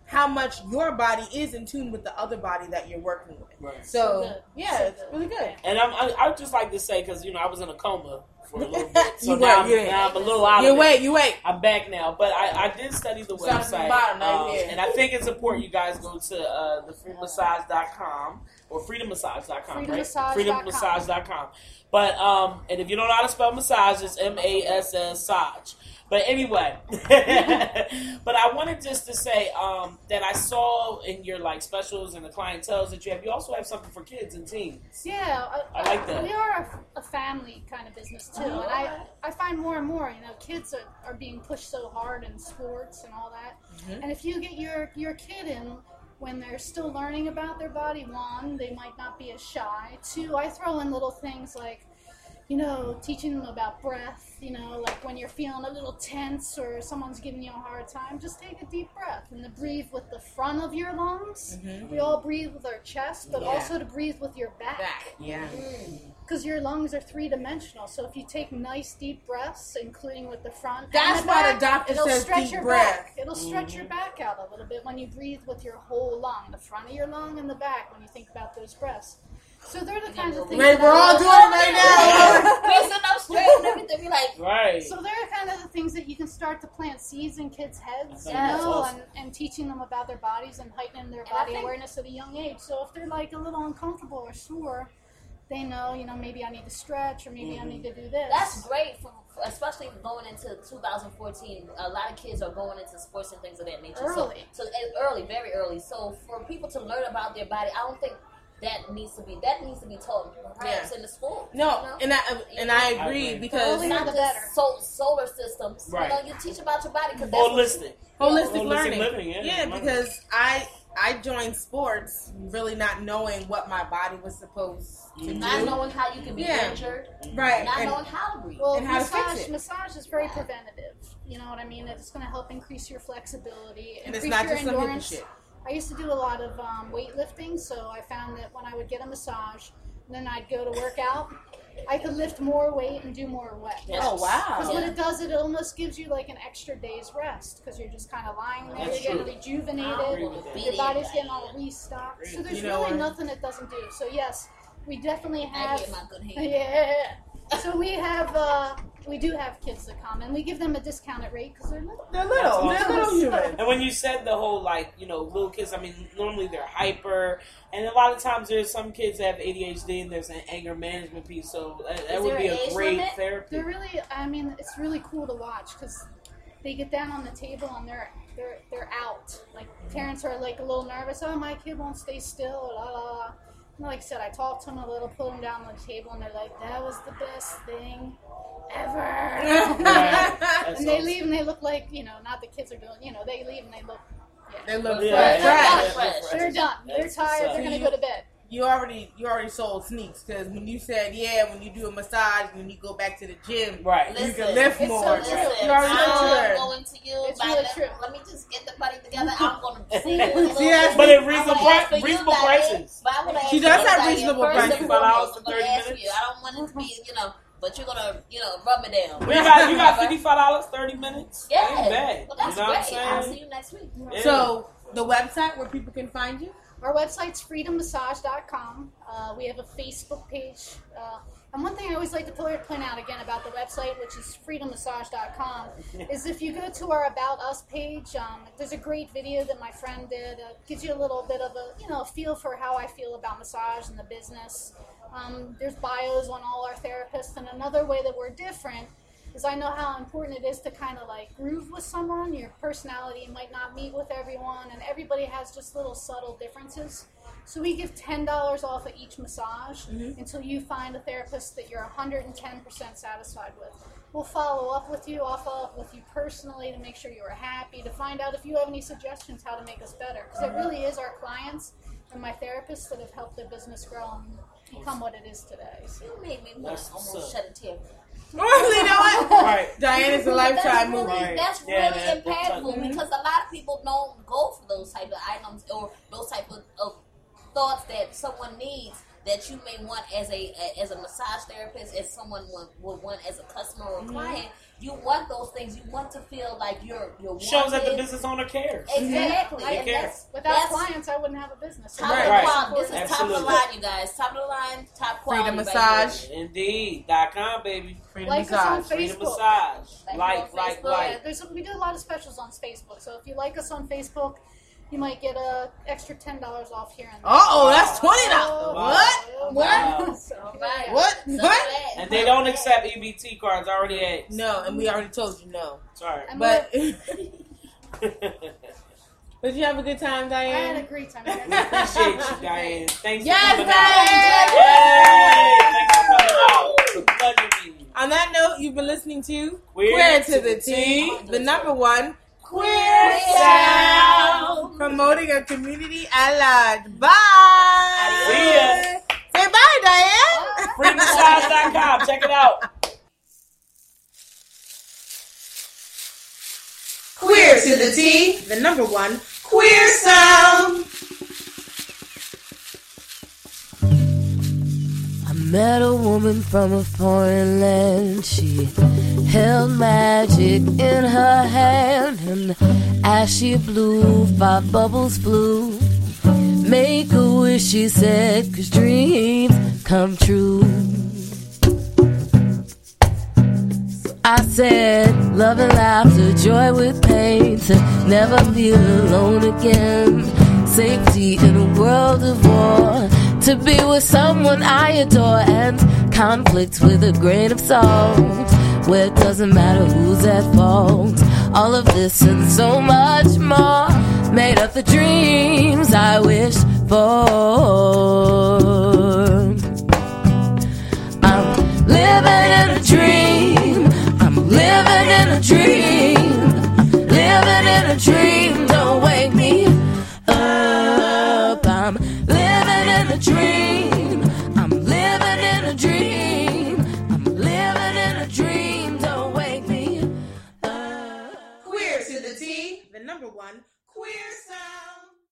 how much your body is in tune with the other body that you're working with. Right. So, So good. yeah, So it's good. really good. And I'm, I, I would just like to say, because, you know, I was in a coma for a little bit. So You now, were, I'm, you now I'm a little out You of it. wait, you wait. I'm back now. But I, I did study the Start from the website. bottom, right um, there. and I think it's important you guys go to uh, the freedom massage dot com or freedom massage dot com, freedom right? massage dot com. freedom massage dot com. But, um, and if you don't know how to spell massage, it's M A S S, Saj. But anyway, but I wanted just to say um, that I saw in your like specials and the clientele that you have, you also have something for kids and teens. Yeah, I like that. We are a, a family kind of business too, and I, I find more and more, you know, kids are, are being pushed so hard in sports and all that. Mm-hmm. And if you get your your kid in when they're still learning about their body, one, they might not be as shy. Two, I throw in little things like, you know, teaching them about breath, you know, like when you're feeling a little tense or someone's giving you a hard time, just take a deep breath and to breathe with the front of your lungs. Mm-hmm. We all breathe with our chest, but Yeah. also to breathe with your back. Back. Yeah. Because your lungs are three-dimensional, so if you take nice deep breaths, including with the front and That's the why back, the doctor it'll says stretch deep your breath. back. It'll stretch your back out a little bit when you breathe with your whole lung, the front of your lung and the back, when you think about those breaths. So they're the kinds of things. Wait, that we're I all love. doing it right now. We're sitting up straight and everything. We like, Right. So they're kind of the things that you can start to plant seeds in kids' heads, you think that's know, awesome. and, and teaching them about their bodies and heightening their And I body think- awareness at a young age. So if they're like a little uncomfortable or sore, they know, you know, maybe I need to stretch or maybe I need to do this. that's great, for, for- especially going into two thousand fourteen. A lot of kids are going into sports and things of that nature. Early. So, so and early, very early. So for people to learn about their body, I don't think that needs to be that needs to be taught perhaps Yeah. in the school. No, you know? and I and I I agree agree. because Early. not the just better. so, solar systems. Right. You know, you teach about your body because that's what- Holistic. holistic Holistic learning. living, yeah. Yeah, because I I joined sports really not knowing what my body was supposed to not do. knowing how you can be Yeah. injured, Right. not and- knowing how to breathe. Well, and how to fix massage, it. massage is very preventative. You know what I mean? It's going to help increase your flexibility, and it's increase not your just some hippie endurance. shit. I used to do a lot of um, weightlifting, so I found that when I would get a massage, then I'd go to work out, I could lift more weight and do more reps. Yes. Oh wow. Because what it does, it almost gives you like an extra day's rest because you're just kind of lying there, That's you're true. getting I agree rejuvenated, with that. your body's getting all restocked. So there's You know really what? nothing it doesn't do. So yes, we definitely I have. get my good hand. Yeah. So we have, uh, we do have kids that come, and we give them a discounted rate because they're little. They're little. That's They're little humans. And when you said the whole, like, you know, little kids, I mean, normally they're hyper, and a lot of times there's some kids that have A D H D and there's an anger management piece, so that, that Is would there be an a age great limit? therapy. They're really, I mean, it's really cool to watch because they get down on the table and they're they're they're out. Like parents are like a little nervous. Oh, my kid won't stay still. La la la. And like I said, I talked to them a little, put them down on the table, and they're like, "That was the best thing ever." Right. That's And they awesome. leave and they look like, you know, not the kids are doing, you know, they leave and they look, They look Yeah, fresh. yeah, Fresh. yeah, yeah. they're done. They're That's tired. what's They're up. gonna go to bed. You already you already sold sneaks because when you said yeah, when you do a massage, when you go back to the gym, Right. you Listen, can lift it's more. so Listen, true. You already I'm know going to you. It's by really let, true. let me just get the money together. I'm going to see you in a little See, that's- bit. But at I'm reasonable, gonna ask for pri- you, reasonable Diane, prices. But I'm gonna ask She you, does have Diane, reasonable first prices. and twenty-five dollars foremost, for I'm gonna thirty ask minutes? you. I don't want it to be, you know, but you're gonna, you know, rub me down. We got, you got fifty-five dollars, thirty minutes? Yeah. Ain't bad. Well, that's you know what I'm great. I'll saying? see you next week. Yeah. So the website where people can find you. Our website's freedom massage dot com. Uh, we have a Facebook page. Uh, and one thing I always like to point point out again about the website, which is freedom massage dot com, is if you go to our About Us page, um, there's a great video that my friend did. Uh, gives you a little bit of a, you know, feel for how I feel about massage and the business. Um, there's bios on all our therapists. And another way that we're different is I know how important it is to kind of like groove with someone. Your personality might not meet with everyone, and everybody has just little subtle differences. So we give ten dollars off of each massage until you find a therapist that you're one hundred ten percent satisfied with. We'll follow up with you. I'll follow up with you personally to make sure you are happy, to find out if you have any suggestions how to make us better. Because it really is our clients and my therapists that have helped their business grow and become what it is today. So. You made me want That's to what's almost up. shed a tear. Well, you know what? Right. Diane is a That's lifetime really, movie. Right. That's Yeah, really that- that's impactful like- because a lot of people don't go for those type of items or those type of, of thoughts that someone needs that you may want as a as a massage therapist, as someone would, would want as a customer or client. you want those things. You want to feel like you're you're Shows that the wanted. business owner cares. Exactly. They And care. that's, Without that's clients, I wouldn't have a business. top Right. of Right. the line. This is top of Absolutely. the line, you guys. Top of the line, top quality. Freedom right Massage. here. Indeed. Dot com, baby. Freedom Like us on Massage. Freedom Facebook. Massage. Like Like, on like, Facebook. Yeah, like. there's we do a lot of specials on Facebook. So if you like us on Facebook, you might get a extra ten dollars off here and there. Uh oh, that's twenty dollars. Wow. What? What? Wow. So, All right. What? So What? that- And they don't accept E B T cards. I already asked. No, and we already told you no. Sorry. And But we're- did you have a good time, I had a Diane? great time. Appreciate you, Diane. Thanks Yes, for coming out. Diane! Yay! Thanks for coming out. It's a pleasure meeting you. On that note, you've been listening to Queer Queer to to the the T, T. the number one Queer sound. promoting a community at large. Bye. See ya. Say bye, Diane. Freedom Massage dot com. Check it out. Queer to the T, the number one queer sound. I met a woman from a foreign land. She held magic in her hand, and as she blew, five bubbles flew. Make a wish, she said, 'cause dreams come true. I said, love and laughter, joy with pain, to never feel alone again. Safety in a world of war, to be with someone I adore, and conflict with a grain of salt, where it doesn't matter who's at fault. All of this and so much more made up the dreams I wish for.